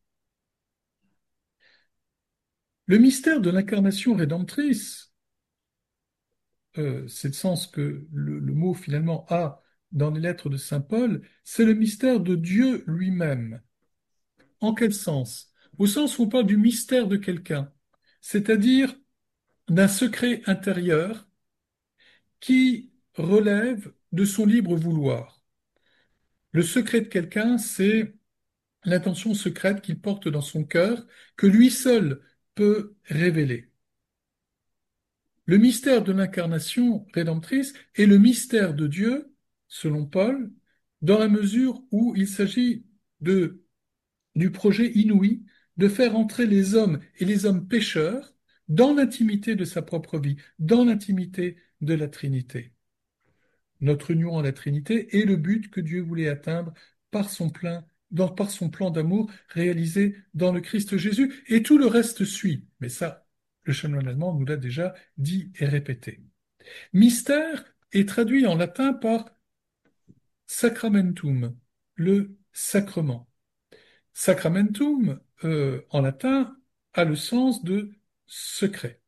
Le mystère de l'incarnation rédemptrice, c'est le sens que le mot finalement a dans les lettres de Saint Paul, c'est le mystère de Dieu lui-même. En quel sens? Au sens où on parle du mystère de quelqu'un, c'est-à-dire d'un secret intérieur qui relève de son libre vouloir. Le secret de quelqu'un, c'est l'intention secrète qu'il porte dans son cœur, que lui seul peut révéler. Le mystère de l'incarnation rédemptrice est le mystère de Dieu, selon Paul, dans la mesure où il s'agit de, du projet inouï de faire entrer les hommes et les hommes pécheurs dans l'intimité de sa propre vie, dans l'intimité de la Trinité. Notre union à la Trinité est le but que Dieu voulait atteindre par son par son plan d'amour réalisé dans le Christ Jésus, et tout le reste suit. Mais ça, le chanoine allemand nous l'a déjà dit et répété. Mystère est traduit en latin par sacramentum, le sacrement. Sacramentum, en latin, a le sens de secret.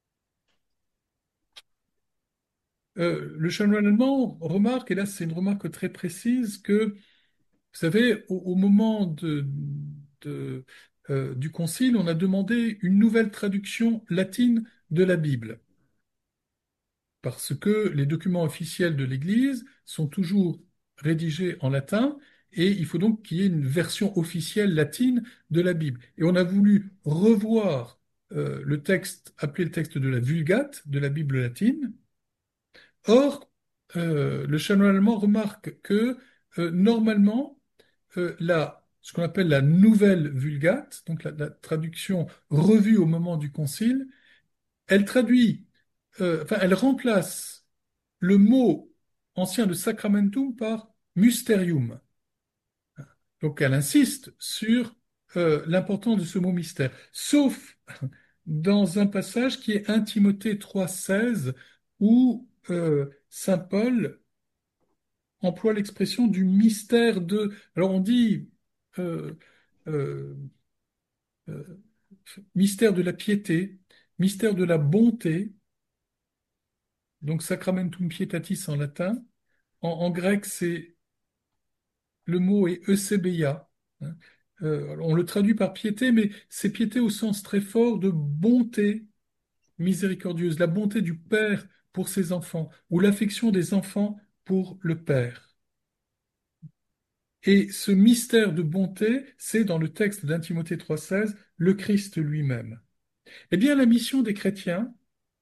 Le chanoine allemand remarque, et là c'est une remarque très précise, que, vous savez, au moment de, du concile, on a demandé une nouvelle traduction latine de la Bible, parce que les documents officiels de l'Église sont toujours rédigés en latin, et il faut donc qu'il y ait une version officielle latine de la Bible. Et on a voulu revoir le texte, appelé le texte de la Vulgate, de la Bible latine. Or, le chanoine allemand remarque que normalement, ce qu'on appelle la nouvelle Vulgate, donc la traduction revue au moment du concile, elle traduit, enfin, elle remplace le mot ancien de sacramentum par mysterium. Donc, elle insiste sur l'importance de ce mot mystère, sauf dans un passage qui est 1 Timothée 3,16, où Saint Paul emploie l'expression du mystère de. Alors, on dit euh, euh, euh, mystère de la piété, mystère de la bonté, donc sacramentum pietatis en latin. En grec, c'est le mot est eusebeia, hein. On le traduit par piété, mais c'est piété au sens très fort de bonté miséricordieuse, la bonté du Père pour ses enfants, ou l'affection des enfants pour le Père. Et ce mystère de bonté, c'est dans le texte d'Un Timothée 3,16, le Christ lui-même. Eh bien, la mission des chrétiens,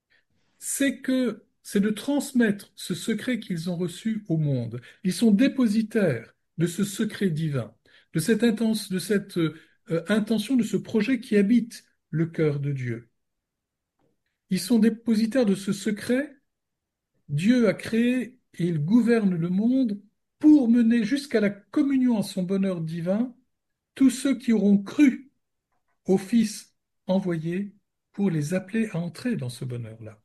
c'est de transmettre ce secret qu'ils ont reçu au monde. Ils sont dépositaires de ce secret divin, de cette intention, de ce projet qui habite le cœur de Dieu. Ils sont dépositaires de ce secret. Dieu a créé et il gouverne le monde pour mener jusqu'à la communion à son bonheur divin tous ceux qui auront cru au Fils envoyé pour les appeler à entrer dans ce bonheur-là.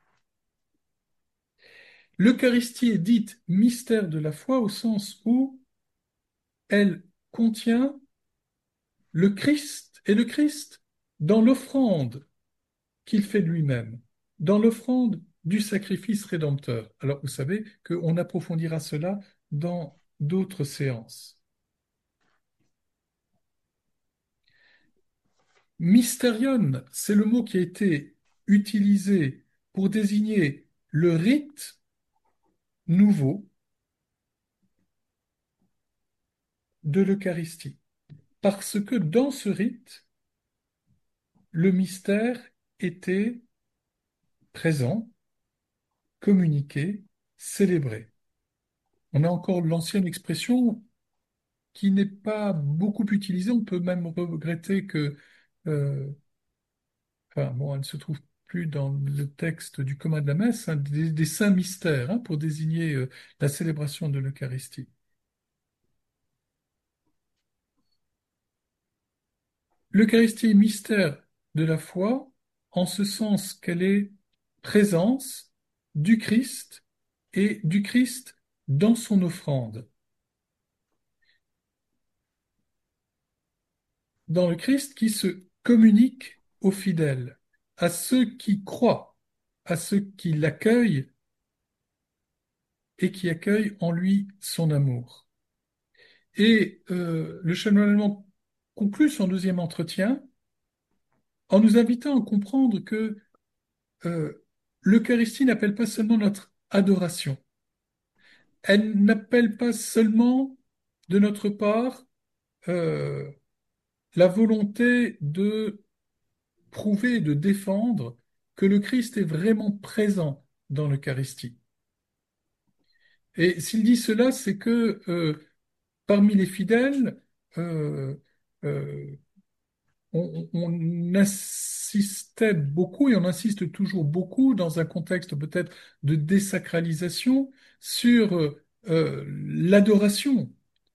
L'Eucharistie est dite mystère de la foi au sens où elle contient le Christ et le Christ dans l'offrande qu'il fait de lui-même, dans l'offrande du sacrifice rédempteur. Alors vous savez qu'on approfondira cela dans d'autres séances. Mysterion, c'est le mot qui a été utilisé pour désigner le rite nouveau de l'Eucharistie. Parce que dans ce rite, le mystère était présent, communiqué, célébré. On a encore l'ancienne expression qui n'est pas beaucoup utilisée. On peut même regretter que, euh, enfin, bon, elle ne se trouve plus dans le texte du commun de la messe, hein, des saints mystères, hein, pour désigner la célébration de l'Eucharistie. L'Eucharistie est mystère de la foi, en ce sens qu'elle est présence du Christ et du Christ dans son offrande. Dans le Christ qui se communique aux fidèles, à ceux qui croient, à ceux qui l'accueillent et qui accueillent en lui son amour. Et le chanoine allemand conclut son deuxième entretien en nous invitant à comprendre que l'Eucharistie n'appelle pas seulement notre adoration, elle n'appelle pas seulement de notre part euh, la volonté de prouver et de défendre que le Christ est vraiment présent dans l'Eucharistie. Et s'il dit cela, c'est que parmi les fidèles, euh, euh, on insistait beaucoup et on insiste toujours beaucoup dans un contexte peut-être de désacralisation sur l'adoration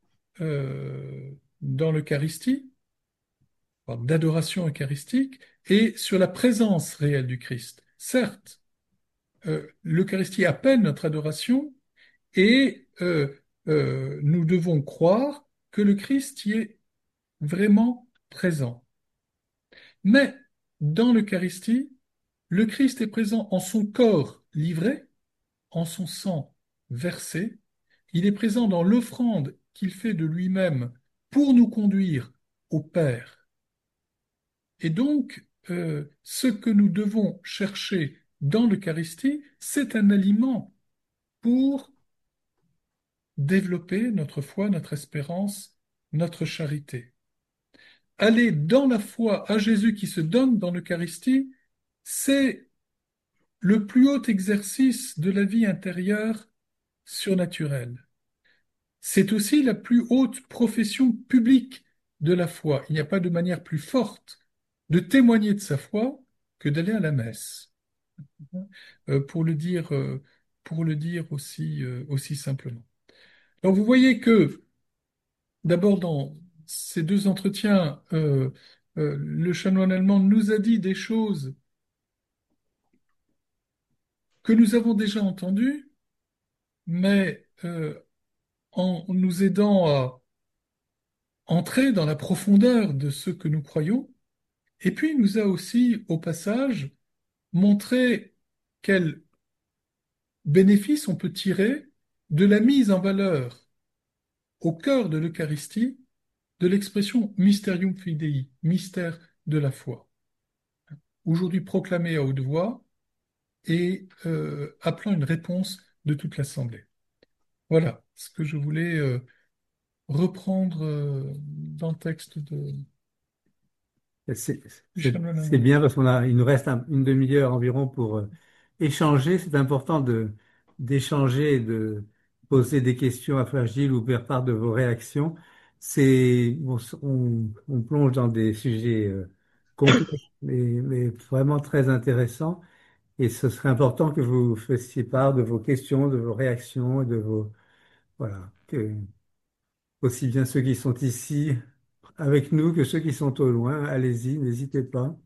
dans l'Eucharistie, d'adoration eucharistique, et sur la présence réelle du Christ. Certes, l'Eucharistie appelle notre adoration et nous devons croire que le Christ y est vraiment présent. Mais dans l'Eucharistie, le Christ est présent en son corps livré, en son sang versé. Il est présent dans l'offrande qu'il fait de lui-même pour nous conduire au Père. Et donc, ce que nous devons chercher dans l'Eucharistie, c'est un aliment pour développer notre foi, notre espérance, notre charité. Aller dans la foi à Jésus qui se donne dans l'Eucharistie, c'est le plus haut exercice de la vie intérieure surnaturelle. C'est aussi la plus haute profession publique de la foi. Il n'y a pas de manière plus forte de témoigner de sa foi que d'aller à la messe. Pour pour le dire aussi simplement. Donc vous voyez que d'abord dans ces deux entretiens, le chanoine allemand nous a dit des choses que nous avons déjà entendues, mais en nous aidant à entrer dans la profondeur de ce que nous croyons, et puis il nous a aussi, au passage, montré quel bénéfice on peut tirer de la mise en valeur au cœur de l'Eucharistie de l'expression Mysterium Fidei, mystère de la foi, aujourd'hui proclamé à haute voix et appelant une réponse de toute l'Assemblée. Voilà ce que je voulais reprendre dans le texte C'est du chanoine c'est allemand. bien parce il nous reste une demi-heure environ pour échanger. C'est important d'échanger, de poser des questions à Frère Gilles ou faire part de vos réactions. On plonge dans des sujets complexes, mais vraiment très intéressants. Et ce serait important que vous fassiez part de vos questions, de vos réactions et de voilà, aussi bien ceux qui sont ici avec nous que ceux qui sont au loin. Allez-y, n'hésitez pas.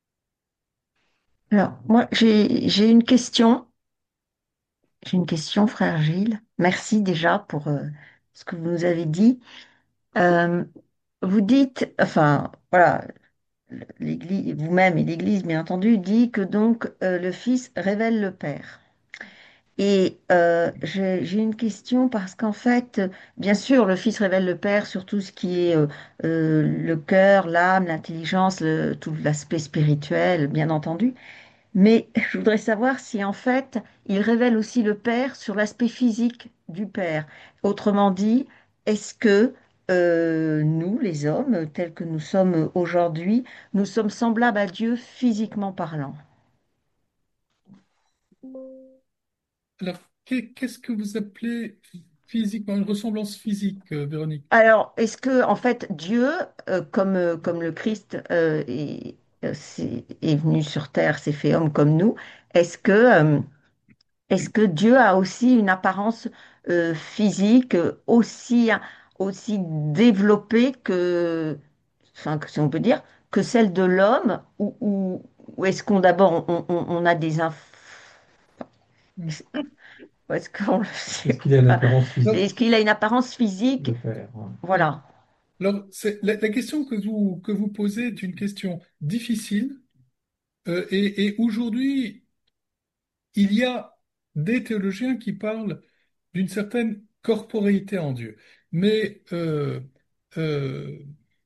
Alors, moi, j'ai une question. J'ai une question, frère Gilles. Merci déjà pour ce que vous nous avez dit. Euh, Vous dites, enfin, voilà, l'Église, vous-même et l'Église, bien entendu, dit que donc le Fils révèle le Père. Et j'ai une question parce qu'en fait, bien sûr, le Fils révèle le Père sur tout ce qui est le cœur, l'âme, l'intelligence, tout l'aspect spirituel, bien entendu. Mais je voudrais savoir si en fait, il révèle aussi le Père sur l'aspect physique du Père. Autrement dit, est-ce que nous, les hommes, tels que nous sommes aujourd'hui, nous sommes semblables à Dieu physiquement parlant? Alors, qu'est-ce que vous appelez physiquement, une ressemblance physique, Véronique? Alors, est-ce que en fait Dieu, comme le Christ est venu sur terre, s'est fait homme comme nous, est-ce que est-ce que Dieu a aussi une apparence physique aussi développée que, enfin, si on peut dire, que celle de l'homme, ou est-ce qu'on d'abord on a des ou est-ce qu'on le Est-ce sait qu'il a une pas? apparence Non. Est-ce physique qu'il a une apparence de physique? faire? Ouais. Oui. Voilà. Alors, la question que vous posez est une question difficile. Et aujourd'hui, il y a des théologiens qui parlent d'une certaine corporéité en Dieu. Mais euh,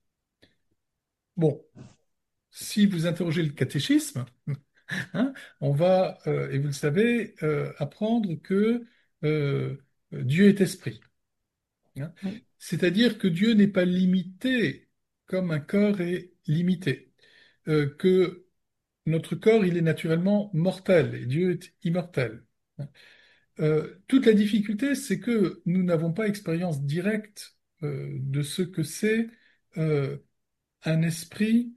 bon, si vous interrogez le catéchisme, hein, on va, et vous le savez, apprendre que Dieu est esprit. hein. Oui. C'est-à-dire que Dieu n'est pas limité comme un corps est limité. Que notre corps, il est naturellement mortel et Dieu est immortel, hein. Toute la difficulté, c'est que nous n'avons pas expérience directe de ce que c'est euh, un esprit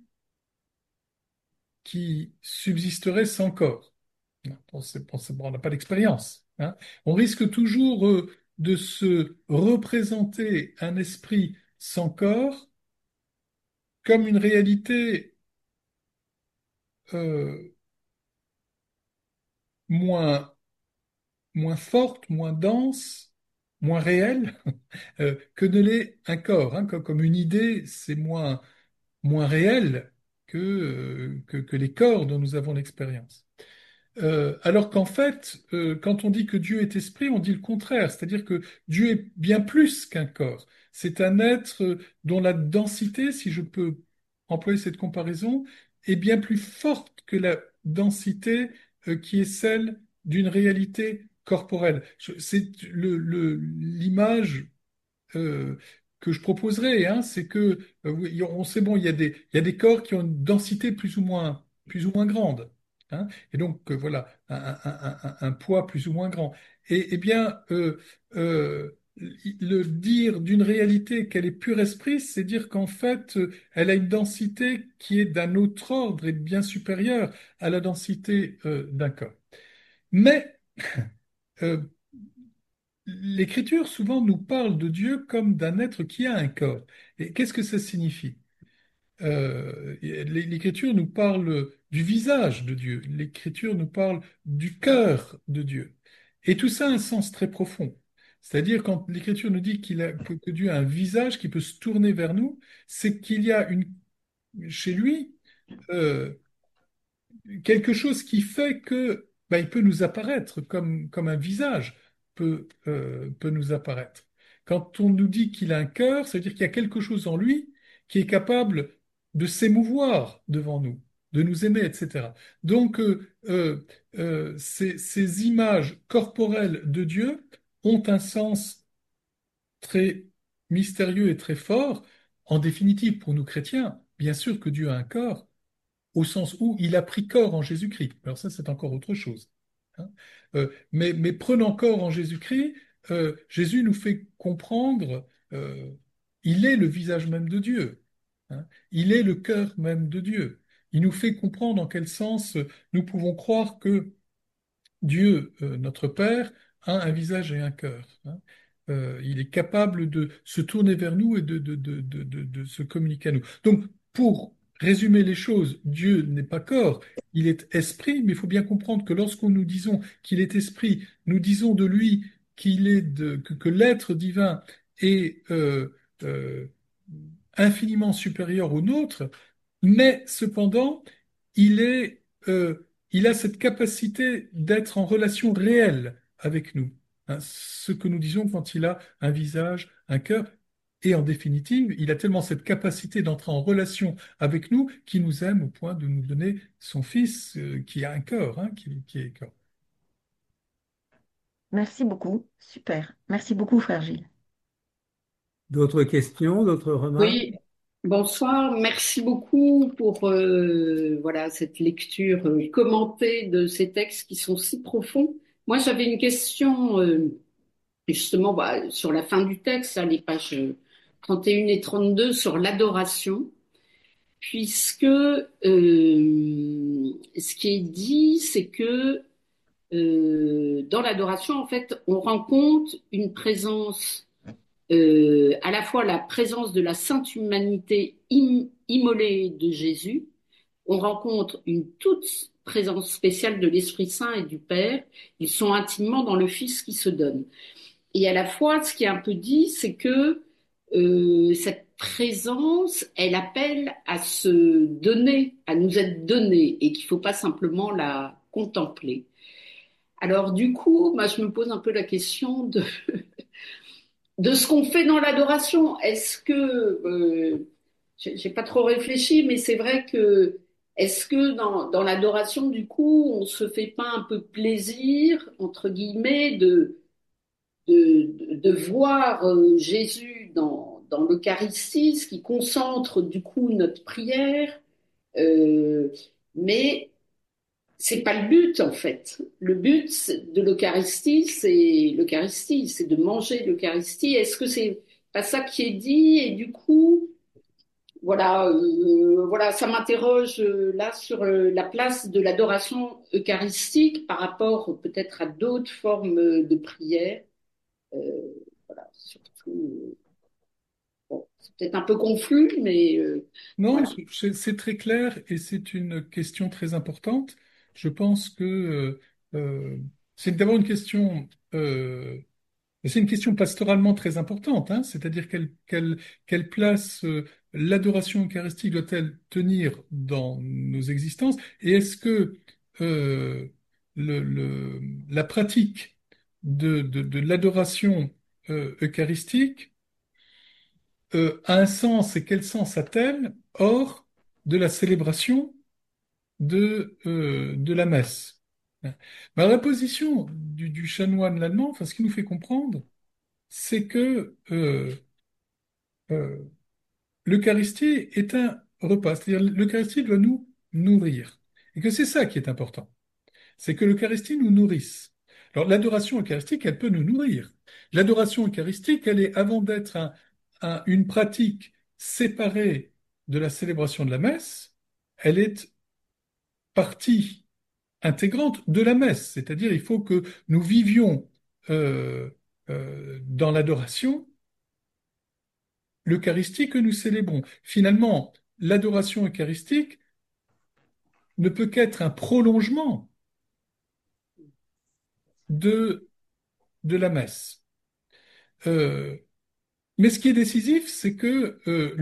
qui subsisterait sans corps. On n'a pas d'expérience, hein. On risque toujours de se représenter un esprit sans corps comme une réalité euh, moins, moins forte, moins dense, moins réelle que ne l'est un corps, hein. Comme une idée, c'est moins réel que les corps dont nous avons l'expérience. Alors qu'en fait, quand on dit que Dieu est esprit, on dit le contraire, c'est-à-dire que Dieu est bien plus qu'un corps. C'est un être dont la densité, si je peux employer cette comparaison, est bien plus forte que la densité qui est celle d'une réalité corporelle. C'est l'image euh, que je proposerais, hein, c'est que oui, on sait bon, il y a des corps qui ont une densité plus ou moins grande, hein, et donc voilà, un poids plus ou moins grand. Et bien, le dire d'une réalité qu'elle est pur esprit, c'est dire qu'en fait, elle a une densité qui est d'un autre ordre et bien supérieure à la densité d'un corps. Mais euh, l'Écriture souvent nous parle de Dieu comme d'un être qui a un corps. Et qu'est-ce que ça signifie? L'Écriture nous parle du visage de Dieu. L'Écriture nous parle du cœur de Dieu. Et tout ça a un sens très profond. C'est-à-dire quand l'Écriture nous dit que Dieu a un visage qui peut se tourner vers nous, c'est qu'il y a chez lui euh, quelque chose qui fait que ben, il peut nous apparaître comme un visage peut nous apparaître. Quand on nous dit qu'il a un cœur, ça veut dire qu'il y a quelque chose en lui qui est capable de s'émouvoir devant nous, de nous aimer, etc. Donc, ces images corporelles de Dieu ont un sens très mystérieux et très fort. En définitive, pour nous chrétiens, bien sûr que Dieu a un corps, au sens où il a pris corps en Jésus-Christ. Alors ça, c'est encore autre chose, hein. Mais prenant corps en Jésus-Christ, Jésus nous fait comprendre, il est le visage même de Dieu, hein. Il est le cœur même de Dieu. Il nous fait comprendre en quel sens nous pouvons croire que Dieu, notre Père, a un visage et un cœur, hein. Il est capable de se tourner vers nous et de se communiquer à nous. Donc, pour résumer les choses, Dieu n'est pas corps, il est esprit, mais il faut bien comprendre que lorsqu'on nous disons qu'il est esprit, nous disons de lui que l'être divin est euh, infiniment supérieur au nôtre, mais cependant, il est, il a cette capacité d'être en relation réelle avec nous, hein, ce que nous disons quand il a un visage, un cœur, et en définitive, il a tellement cette capacité d'entrer en relation avec nous qu'il nous aime au point de nous donner son Fils, qui a un cœur, hein, qui est corps. Merci beaucoup. Super. Merci beaucoup, frère Gilles. D'autres questions, d'autres remarques? Oui, bonsoir. Merci beaucoup pour voilà cette lecture commentée de ces textes qui sont si profonds. Moi, j'avais une question justement sur la fin du texte, à les pages 31 et 32 sur l'adoration, puisque ce qui est dit, c'est que dans l'adoration, en fait, on rencontre une présence à la fois la présence de la sainte humanité immolée de Jésus, on rencontre une toute présence spéciale de l'Esprit Saint et du Père. Ils sont intimement dans le Fils qui se donne. Et à la fois, ce qui est un peu dit, c'est que cette présence, elle appelle à se donner, à nous être donnée, et qu'il ne faut pas simplement la contempler. Alors du coup, moi, je me pose un peu la question de ce qu'on fait dans l'adoration. Est-ce que, j'ai pas trop réfléchi, mais c'est vrai que, est-ce que dans l'adoration, du coup, on se fait pas un peu plaisir, entre guillemets, de voir Jésus dans l'Eucharistie, ce qui concentre du coup notre prière, euh, mais c'est pas le but en fait. Le but de l'Eucharistie, c'est de manger l'Eucharistie. Est-ce que c'est pas ça qui est dit? Et du coup, voilà, ça m'interroge là sur la place de l'adoration eucharistique par rapport peut-être à d'autres formes de prière. Euh, voilà, surtout, bon, c'est peut-être un peu confus, mais Non, voilà. c'est très clair et c'est une question très importante. Je pense que c'est d'abord une question, c'est une question pastoralement très importante, hein, c'est-à-dire quelle place l'adoration eucharistique doit-elle tenir dans nos existences et est-ce que euh, la pratique de l'adoration eucharistique a un sens et quel sens a-t-elle hors de la célébration de la messe? Ben, la position du chanoine allemand, enfin, ce qui nous fait comprendre, c'est que euh, l'Eucharistie est un repas, c'est-à-dire l'Eucharistie doit nous nourrir, et que c'est ça qui est important, c'est que l'Eucharistie nous nourrisse. Alors l'adoration eucharistique, elle peut nous nourrir. L'adoration eucharistique, elle est, avant d'être une pratique séparée de la célébration de la messe, elle est partie intégrante de la messe. C'est-à-dire, il faut que nous vivions euh, dans l'adoration l'Eucharistie que nous célébrons. Finalement, l'adoration eucharistique ne peut qu'être un prolongement de, de la messe. Euh, mais ce qui est décisif, c'est que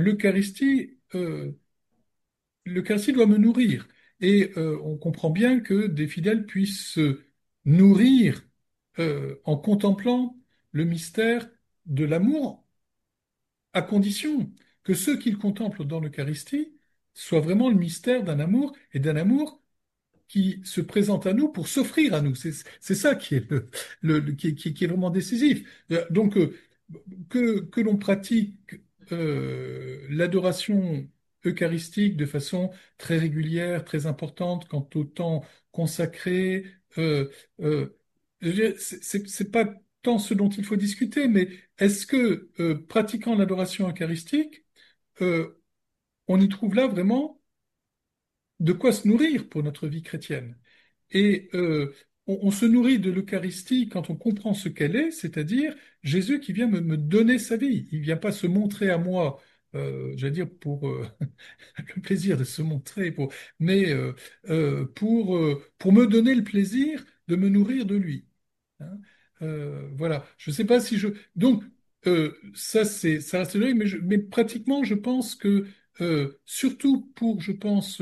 l'Eucharistie doit me nourrir. Et on comprend bien que des fidèles puissent se nourrir en contemplant le mystère de l'amour, à condition que ce qu'ils contemplent dans l'Eucharistie soit vraiment le mystère d'un amour et d'un amour qui se présente à nous pour s'offrir à nous. C'est ça qui est, qui est vraiment décisif. Donc, que l'on pratique l'adoration eucharistique de façon très régulière, très importante, quant au temps consacré, euh, euh, je veux dire, c'est pas tant ce dont il faut discuter, mais est-ce que pratiquant l'adoration eucharistique, euh, on y trouve là vraiment de quoi se nourrir pour notre vie chrétienne? Et on se nourrit de l'Eucharistie quand on comprend ce qu'elle est, c'est-à-dire Jésus qui vient me donner sa vie. Il vient pas se montrer à moi, j'allais dire pour le plaisir de se montrer, mais pour me donner le plaisir de me nourrir de lui. Hein. Voilà. Je ne sais pas si je. Donc, ça, ça reste logique, mais pratiquement, je pense que, surtout pour, je pense,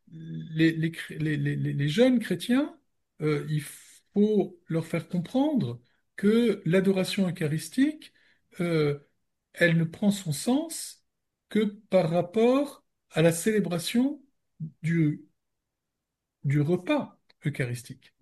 les jeunes chrétiens, il faut leur faire comprendre que l'adoration eucharistique, euh, elle ne prend son sens que par rapport à la célébration du, du repas eucharistique.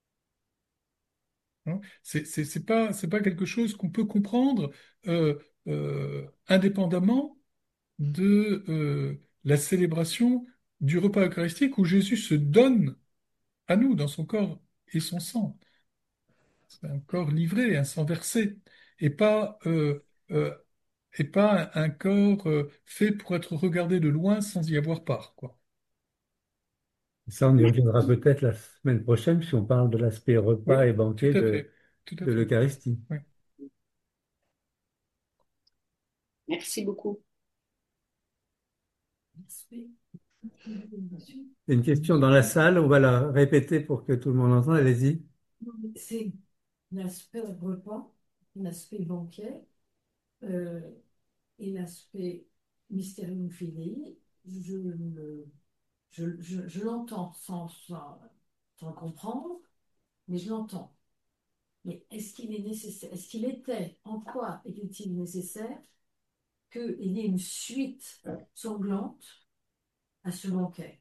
Hein. C'est pas quelque chose qu'on peut comprendre indépendamment de la célébration du repas eucharistique où Jésus se donne à nous dans son corps et son sang. C'est un corps livré, un sang versé, et pas, euh, et pas un corps fait pour être regardé de loin sans y avoir part, quoi. Ça, on y reviendra peut-être la semaine prochaine, si on parle de l'aspect Oui, repas et tout banquet à fait, tout à de fait. l'Eucharistie. Oui. Merci beaucoup. Il y a une question dans la salle, on va la répéter pour que tout le monde entende. Allez-y. C'est l'aspect repas, l'aspect banquet euh, et l'aspect Mysterium Fidei. Je l'entends sans comprendre, mais je l'entends. Mais est-ce qu'il est nécessaire, est-ce qu'il était, en quoi était-il nécessaire qu'il y ait une suite sanglante à ce banquet?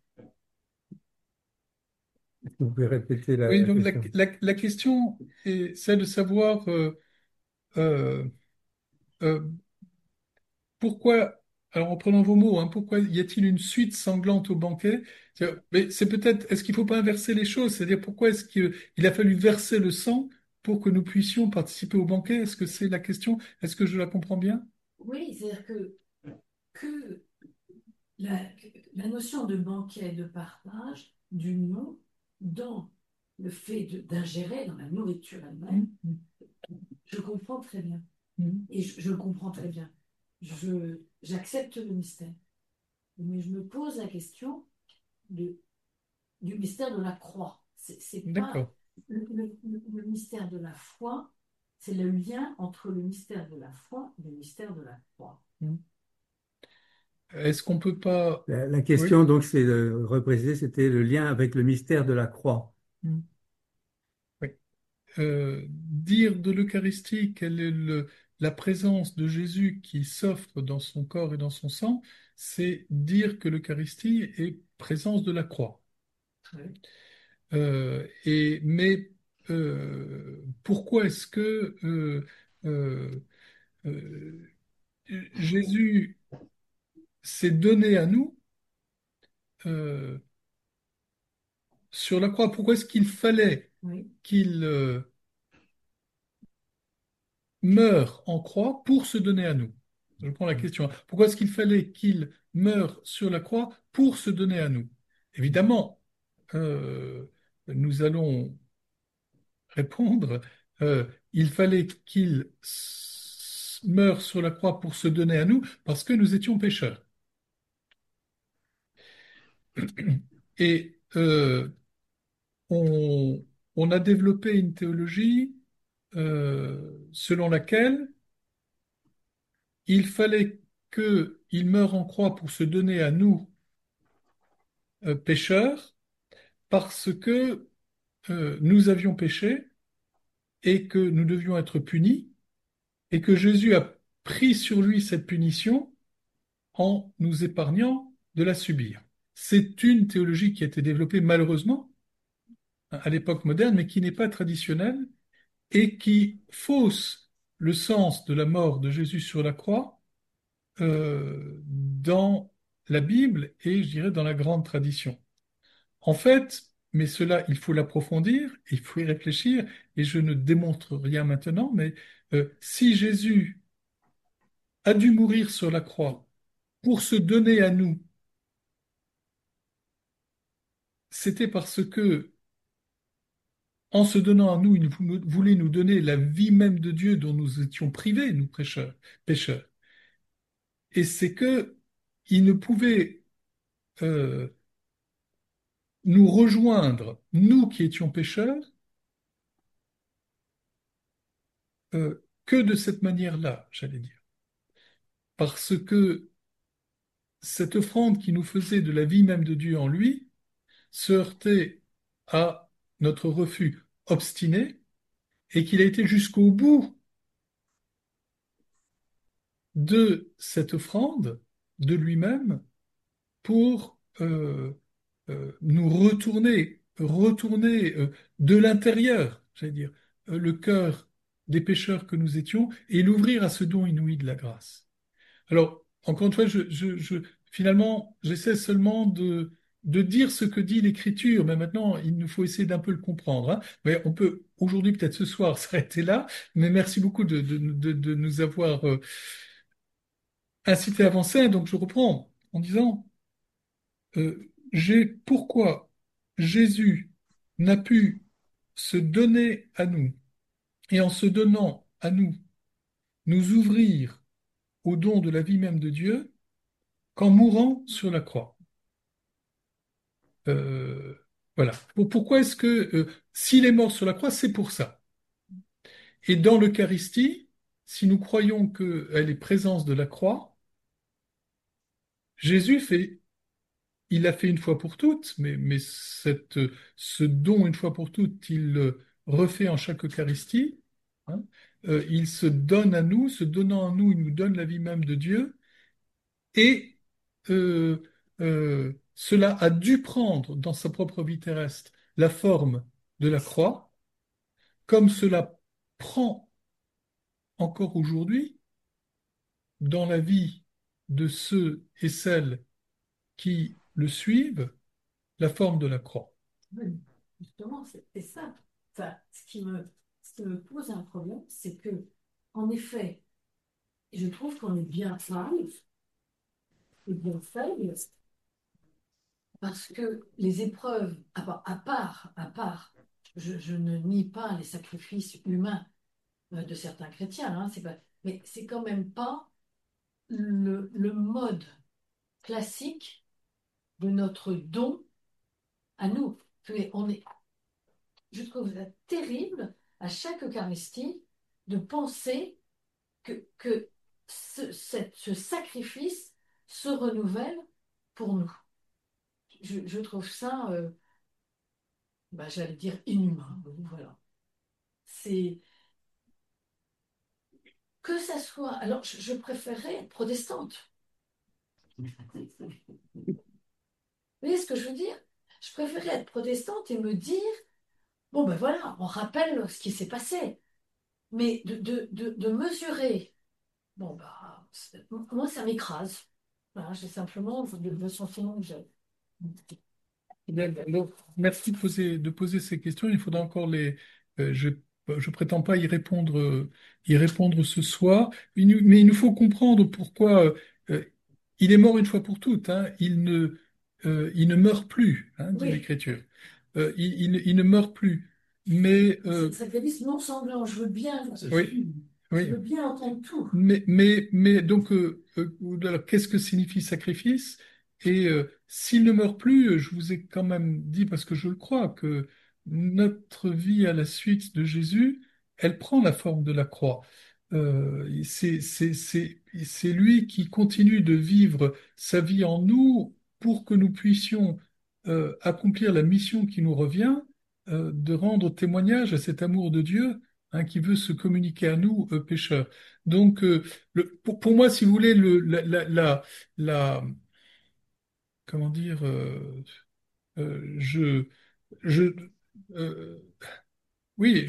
Vous pouvez répéter Oui, la donc question. la question est celle de savoir euh, euh, pourquoi, alors en prenant vos mots, hein, pourquoi y a-t-il une suite sanglante au banquet? Mais c'est peut-être, est-ce qu'il ne faut pas inverser les choses? C'est-à-dire, pourquoi est-ce qu'il a fallu verser le sang pour que nous puissions participer au banquet? Est-ce que c'est la question? Est-ce que je la comprends bien? Oui, c'est-à-dire que la notion de banquet, de partage, d'union, dans le fait d'ingérer dans la nourriture elle-même, Mm, je comprends très bien. mm, Et je le comprends très bien. J'accepte le mystère. Mais je me pose la question de, du mystère de la croix. C'est pas d'accord. le mystère de la foi, c'est le lien entre le mystère de la foi et le mystère de la croix. Mm. Est-ce qu'on peut pas... La Oui. question, donc, c'est de repréciser, c'était le lien avec le mystère de la croix. Mm, oui. Dire de l'Eucharistie quelle est la présence de Jésus qui s'offre dans son corps et dans son sang, c'est dire que l'Eucharistie est présence de la croix. Oui. Mais pourquoi est-ce que euh, euh, Jésus s'est donné à nous euh, sur la croix? Pourquoi est-ce qu'il fallait Oui. qu'il meure en croix pour se donner à nous? Je prends la question. Pourquoi est-ce qu'il fallait qu'il meure sur la croix pour se donner à nous? Évidemment, euh, nous allons répondre, euh, il fallait qu'il meure sur la croix pour se donner à nous parce que nous étions pécheurs. Et on, on a développé une théologie selon laquelle il fallait qu'il meure en croix pour se donner à nous, pécheurs, parce que nous avions péché et que nous devions être punis, et que Jésus a pris sur lui cette punition en nous épargnant de la subir. C'est une théologie qui a été développée malheureusement à l'époque moderne, mais qui n'est pas traditionnelle et qui fausse le sens de la mort de Jésus sur la croix dans la Bible et, je dirais, dans la grande tradition. En fait, mais cela, il faut l'approfondir, il faut y réfléchir, et je ne démontre rien maintenant, mais si Jésus a dû mourir sur la croix pour se donner à nous, c'était parce que, en se donnant à nous, il voulait nous donner la vie même de Dieu dont nous étions privés, nous pécheurs. Et c'est que il ne pouvait euh, nous rejoindre, nous qui étions pécheurs, que de cette manière-là, j'allais dire. Parce que cette offrande qui nous faisait de la vie même de Dieu en lui se heurtait à notre refus obstiné et qu'il a été jusqu'au bout de cette offrande de lui-même pour nous retourner de l'intérieur, j'allais dire, le cœur des pécheurs que nous étions et l'ouvrir à ce don inouï de la grâce. Alors, encore une fois, finalement, j'essaie seulement de dire ce que dit l'Écriture, mais maintenant, il nous faut essayer d'un peu le comprendre, hein. Mais on peut, aujourd'hui, peut-être ce soir, s'arrêter là, mais merci beaucoup de nous avoir incité à avancer. Donc, je reprends en disant, pourquoi Jésus n'a pu se donner à nous, et en se donnant à nous, nous ouvrir au don de la vie même de Dieu, qu'en mourant sur la croix. Euh, voilà. Pourquoi est-ce que s'il est mort sur la croix, c'est pour ça. Et dans l'Eucharistie, si nous croyons qu'elle est présence de la croix, Jésus fait, il l'a fait une fois pour toutes, mais ce don une fois pour toutes, il le refait en chaque Eucharistie, hein. Il se donne à nous, se donnant à nous, il nous donne la vie même de Dieu, et cela a dû prendre dans sa propre vie terrestre la forme de la croix, comme cela prend encore aujourd'hui dans la vie de ceux et celles qui le suivent la forme de la croix. Oui, justement, c'est ça. Enfin, ce qui me pose un problème, c'est que, en effet, je trouve qu'on est bien mal et bien faible parce que les épreuves, à part, je ne nie pas les sacrifices humains de certains chrétiens, hein, c'est pas, mais c'est quand même pas le mode classique de notre don à nous. On est, je trouve ça terrible à chaque Eucharistie de penser que ce sacrifice se renouvelle pour nous. Je trouve ça, j'allais dire, inhumain. Voilà. C'est que ça soit. Alors, je préférerais être protestante. Vous voyez ce que je veux dire? Je préférerais être protestante et me dire, bon ben voilà, on rappelle ce qui s'est passé. Mais de mesurer, bon bah, moi ça m'écrase. Voilà, j'ai simplement le sentiment que j'ai. Bien, donc, merci de poser ces questions. Il faudra encore je prétends pas y répondre ce soir. Mais il nous faut comprendre pourquoi euh, il est mort une fois pour toutes, hein. Il ne meurt plus, hein, dit Oui, l'Écriture. Il ne meurt plus. Mais sacrifice non sanglant, je veux bien, oui, je oui. veux bien entendre tout. Mais donc, alors, qu'est-ce que signifie sacrifice? Et s'il ne meurt plus, je vous ai quand même dit, parce que je le crois, que notre vie à la suite de Jésus, elle prend la forme de la croix. C'est lui qui continue de vivre sa vie en nous pour que nous puissions accomplir la mission qui nous revient, de rendre témoignage à cet amour de Dieu, hein, qui veut se communiquer à nous, pécheurs. Donc, pour moi, si vous voulez, la- comment dire, je, je, euh, oui,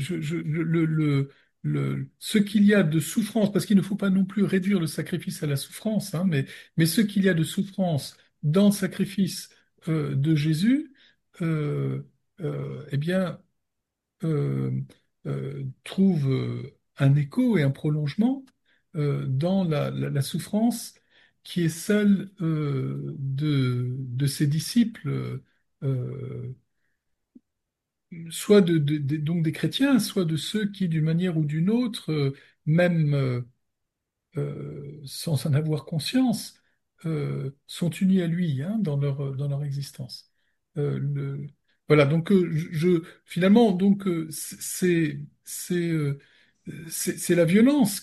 ce qu'il y a de souffrance, parce qu'il ne faut pas non plus réduire le sacrifice à la souffrance, hein, mais ce qu'il y a de souffrance dans le sacrifice de Jésus, euh, eh bien, euh, trouve un écho et un prolongement dans la souffrance qui est celle de ses disciples, euh, soit donc des chrétiens, soit de ceux qui, d'une manière ou d'une autre, même sans en avoir conscience, sont unis à lui, hein, dans leur existence. Voilà, donc finalement, donc c'est la violence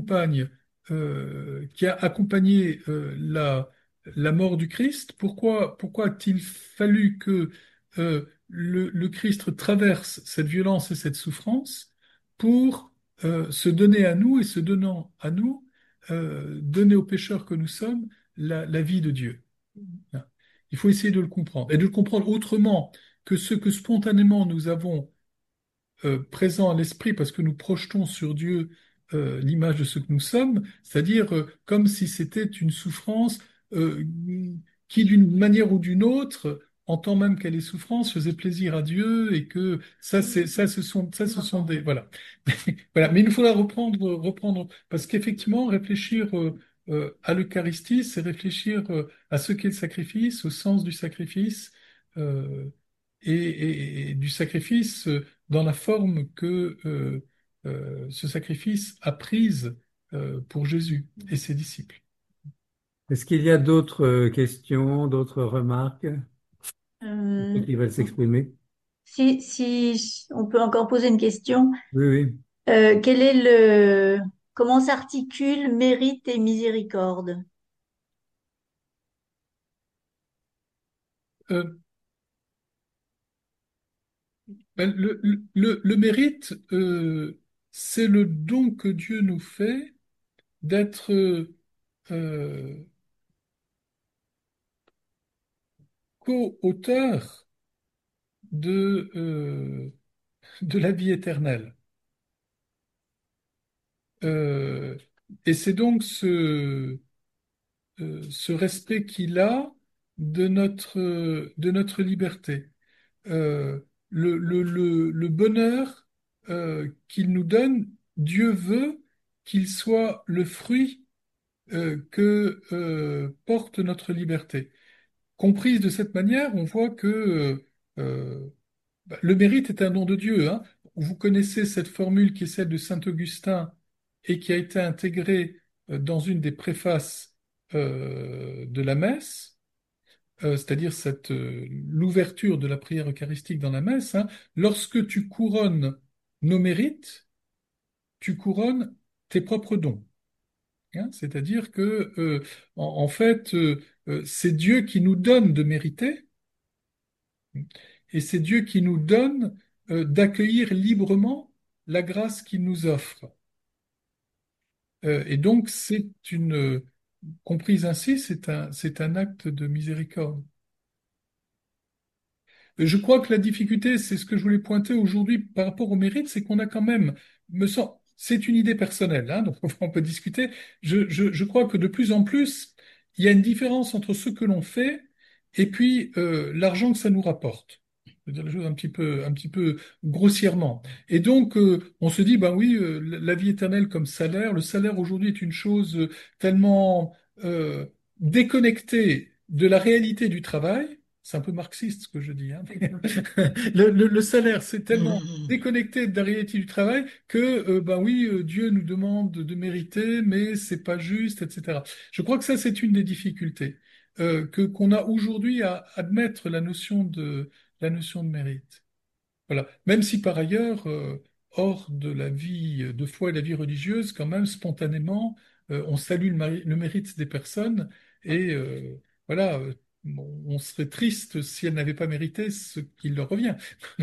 qui a accompagné la mort du Christ. Pourquoi a-t-il fallu que le Christ traverse cette violence et cette souffrance pour se donner à nous et se donnant à nous donner aux pécheurs que nous sommes la vie de Dieu. Il faut essayer de le comprendre et de le comprendre autrement que ce que spontanément nous avons présent à l'esprit parce que nous projetons sur Dieu l'image de ce que nous sommes, c'est-à-dire comme si c'était une souffrance euh, qui, d'une manière ou d'une autre, en tant même qu'elle est souffrance, faisait plaisir à Dieu et que ça, ce sont des voilà. Voilà. Mais il nous faudra reprendre parce qu'effectivement, réfléchir à l'Eucharistie, c'est réfléchir à ce qu'est le sacrifice, au sens du sacrifice. euh, et du sacrifice dans la forme que ce sacrifice a prise pour Jésus et ses disciples. Est-ce qu'il y a d'autres questions, d'autres remarques? Ceux Euh, qui veulent s'exprimer? si on peut encore poser une question, Oui, oui. quel est comment s'articule mérite et miséricorde? Euh, ben, le mérite, c'est le don que Dieu nous fait d'être euh, co-auteur de la vie éternelle. Euh, et c'est donc ce respect qu'il a de notre liberté. Euh, le bonheur qu'il nous donne, Dieu veut qu'il soit le fruit que porte notre liberté. Comprise de cette manière, on voit que le mérite est un don de Dieu, hein. Vous connaissez cette formule qui est celle de Saint Augustin et qui a été intégrée dans une des préfaces de la messe, c'est-à-dire l'ouverture de la prière eucharistique dans la messe, hein. Lorsque tu couronnes nos mérites, tu couronnes tes propres dons, hein. C'est-à-dire que en fait, c'est Dieu qui nous donne de mériter et c'est Dieu qui nous donne d'accueillir librement la grâce qu'il nous offre. Et donc, comprise ainsi, c'est un acte de miséricorde. Je crois que la difficulté, c'est ce que je voulais pointer aujourd'hui par rapport au mérite, c'est qu'on a quand même, c'est une idée personnelle, hein, donc on peut discuter. Je crois que de plus en plus, il y a une différence entre ce que l'on fait et puis l'argent que ça nous rapporte. Je veux dire les choses un petit peu grossièrement. Et donc, on se dit, ben oui, la vie éternelle comme salaire, le salaire aujourd'hui est une chose tellement euh, déconnectée de la réalité du travail. C'est un peu marxiste ce que je dis, hein. Le salaire, c'est tellement déconnecté de la réalité du travail que, ben oui, Dieu nous demande de mériter, mais c'est pas juste, etc. Je crois que ça, c'est une des difficultés qu'on a aujourd'hui à admettre la notion de mérite. Voilà. Même si par ailleurs, hors de la vie de foi et la vie religieuse, quand même, spontanément, on salue le mérite des personnes et voilà, on serait triste si elles n'avaient pas mérité ce qui leur revient.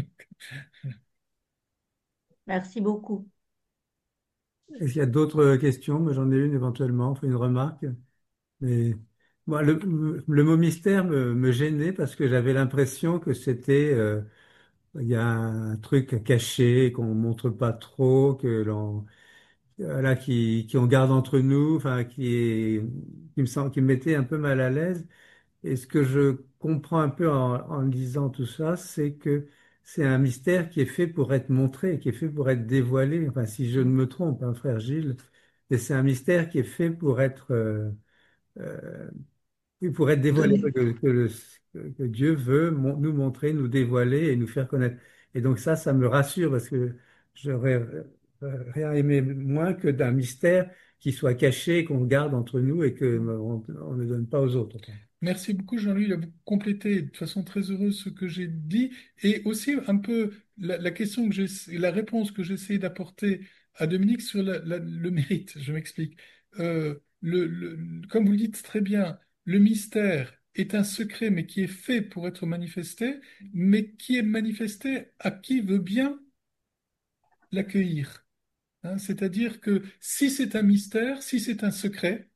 Merci beaucoup. Est-ce qu'il y a d'autres questions? Moi, j'en ai une éventuellement, enfin, une remarque. Mais moi, le mot mystère me gênait parce que j'avais l'impression que c'était, il y a un truc caché qu'on montre pas trop, que l'on, voilà, qui on garde entre nous, enfin, qui me mettait un peu mal à l'aise. Et ce que je comprends un peu en lisant tout ça, c'est que c'est un mystère qui est fait pour être montré, qui est fait pour être dévoilé. Enfin, si je ne me trompe, hein, frère Gilles, et c'est un mystère qui est fait pour être euh, oui, pour être dévoilé, Donner. que Dieu veut nous montrer, nous dévoiler et nous faire connaître. Et donc ça me rassure parce que j'aurais rien aimé moins que d'un mystère qui soit caché, qu'on garde entre nous et que on ne donne pas aux autres. Enfin. Merci beaucoup, Jean-Louis. Il a complété de façon très heureuse ce que j'ai dit et aussi un peu la question la réponse que j'ai essayé d'apporter à Dominique sur le mérite. Je m'explique. Comme vous le dites très bien, le mystère est un secret, mais qui est fait pour être manifesté, mais qui est manifesté à qui veut bien l'accueillir, hein. C'est-à-dire que si c'est un mystère, si c'est un secret,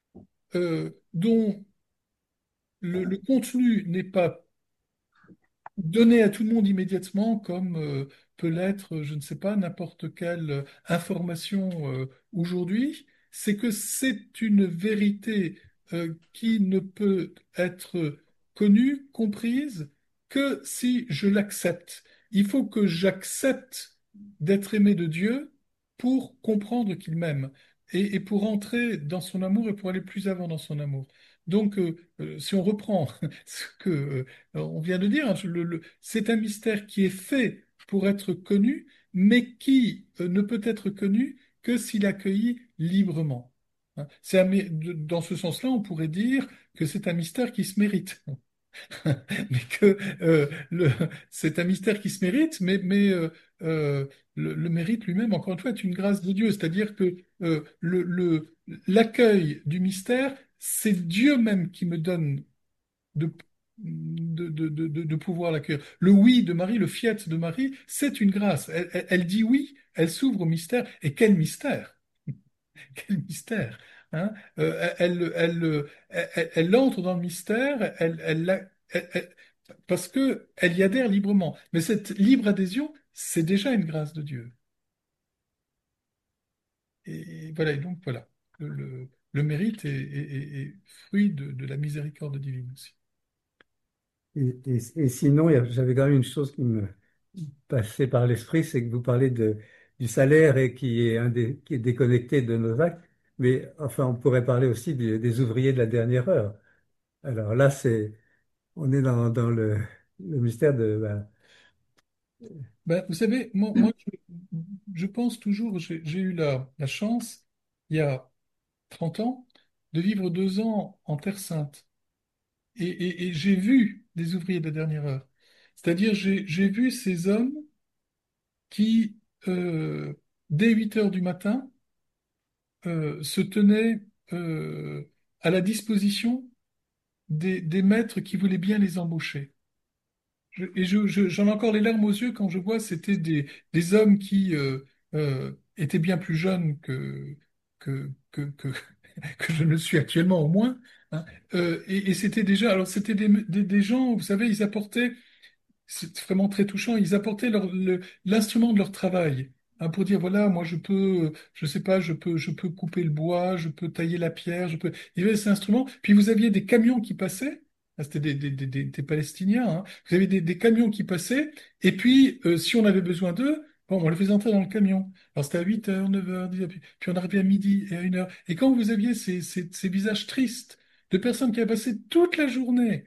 dont le contenu n'est pas donné à tout le monde immédiatement, comme peut l'être, je ne sais pas, n'importe quelle information aujourd'hui, c'est que c'est une vérité qui ne peut être connue, comprise, que si je l'accepte. Il faut que j'accepte d'être aimé de Dieu pour comprendre qu'il m'aime et pour entrer dans son amour et pour aller plus avant dans son amour. Donc, si on reprend ce que on vient de dire, hein, c'est un mystère qui est fait pour être connu, mais qui ne peut être connu que s'il est accueilli librement, hein. Dans ce sens-là, on pourrait dire que c'est un mystère qui se mérite. Mais que c'est un mystère qui se mérite, mais le mérite lui-même, encore une fois, est une grâce de Dieu. C'est-à-dire que l'accueil du mystère, c'est Dieu même qui me donne de, de pouvoir l'accueillir. Le oui de Marie, le fiat de Marie, c'est une grâce. Elle dit oui, elle s'ouvre au mystère. Et quel mystère! Quel mystère! Hein. Elle entre dans le mystère, parce que elle y adhère librement. Mais cette libre adhésion, c'est déjà une grâce de Dieu. et voilà, et donc voilà, le mérite est fruit de la miséricorde divine aussi. Et sinon, j'avais quand même une chose qui me passait par l'esprit, c'est que vous parlez du salaire et qui est déconnecté de nos actes, mais enfin, on pourrait parler aussi des ouvriers de la dernière heure. Alors là, on est dans le mystère Ben, vous savez, je pense toujours, j'ai eu la chance, il y a 30 ans, de vivre 2 ans en Terre Sainte. Et j'ai vu des ouvriers de la dernière heure. C'est-à-dire, j'ai vu ces hommes qui, dès 8 heures du matin, se tenaient à la disposition des maîtres qui voulaient bien les embaucher. J'en ai encore les larmes aux yeux quand je vois c'était des hommes qui étaient bien plus jeunes que, que je ne suis actuellement au moins, hein. Et c'était déjà, alors c'était des gens, vous savez, ils apportaient, c'est vraiment très touchant. Ils apportaient l'instrument de leur travail, hein, pour dire voilà, moi je peux, je sais pas, je peux couper le bois, je peux tailler la pierre, je peux. Il y avait ces instruments. Puis vous aviez des camions qui passaient. Ah, c'était des Palestiniens, hein. Vous avez des camions qui passaient. Et puis, si on avait besoin d'eux, bon, on les faisait entrer dans le camion. Alors c'était à 8 heures, 9 heures, 10 heures, puis on arrivait à midi et à 1 heure. Et quand vous aviez ces visages tristes de personnes qui avaient passé toute la journée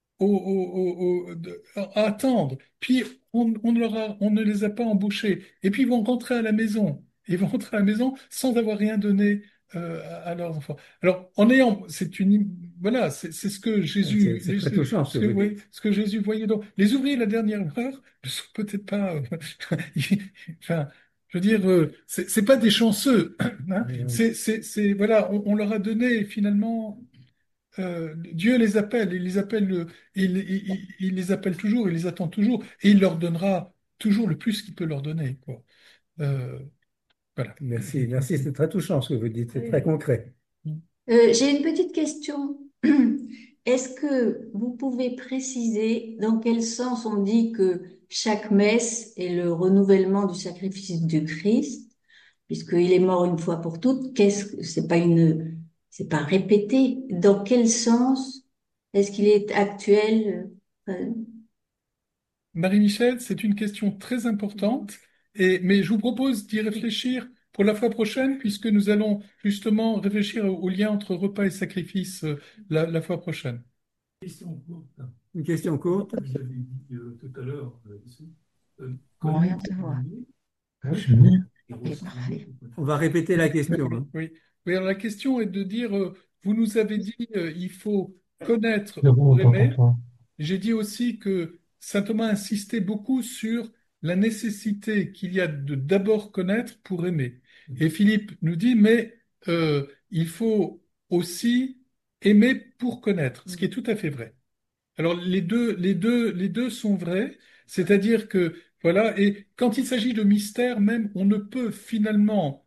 à attendre. Puis on ne les a pas embauchés. Et puis ils vont rentrer à la maison. Ils vont rentrer à la maison sans avoir rien donné à leurs enfants. Alors en ayant, voilà, c'est ce que c'est très touchant ce que vous Oui, dites. ce que Jésus voyait. Donc les ouvriers de la dernière heure ne sont peut-être pas, enfin. Je veux dire, c'est pas des chanceux, hein. Voilà, on leur a donné finalement Dieu les appelle, il les appelle toujours, il les attend toujours, et il leur donnera toujours le plus qu'il peut leur donner, quoi. Euh, voilà. Merci, merci, c'est très touchant ce que vous dites, c'est très Oui. concret. J'ai une petite question. Est-ce que vous pouvez préciser dans quel sens on dit que chaque messe est le renouvellement du sacrifice du Christ, puisqu'il est mort une fois pour toutes? C'est pas répété. Dans quel sens est-ce qu'il est actuel? Marie-Michel, c'est une question très importante, mais je vous propose d'y réfléchir pour la fois prochaine, puisque nous allons justement réfléchir au lien entre repas et sacrifice la fois prochaine. Question courte. Une question courte. Vous avez dit tout à l'heure, On vient connaître te voir. Dieu et Ok, parfait. On va répéter la question, Oui, hein. oui. Oui, alors la question est de dire, vous nous avez dit, il faut connaître C'est bon, on pour t'entend aimer. pas. J'ai dit aussi que saint Thomas insistait beaucoup sur la nécessité qu'il y a de d'abord connaître pour aimer. Et Philippe nous dit, mais il faut aussi aimer pour connaître, ce qui est tout à fait vrai. Alors les deux sont vrais, c'est-à-dire que voilà, et quand il s'agit de mystère, même on ne peut finalement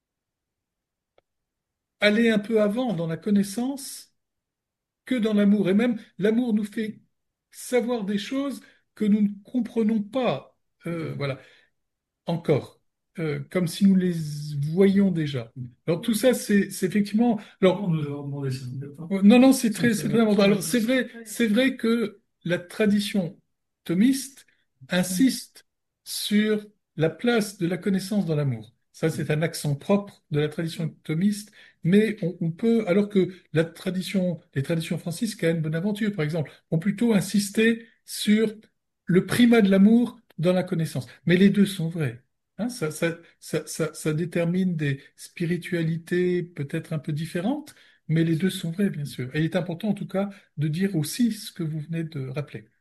aller un peu avant dans la connaissance que dans l'amour. Et même l'amour nous fait savoir des choses que nous ne comprenons pas, voilà, encore, comme si nous les voyions déjà. Alors tout ça, c'est effectivement. Alors, On nous a demandé ça. non, non, c'est très important. Alors c'est vrai que la tradition thomiste insiste sur la place de la connaissance dans l'amour. Ça, c'est un accent propre de la tradition thomiste, mais on peut, alors que les traditions franciscaines, Bonaventure, par exemple, ont plutôt insisté sur le primat de l'amour dans la connaissance. Mais les deux sont vrais. Hein, ça détermine des spiritualités peut-être un peu différentes, mais les deux sont vrais, bien sûr. Et il est important, en tout cas, de dire aussi ce que vous venez de rappeler.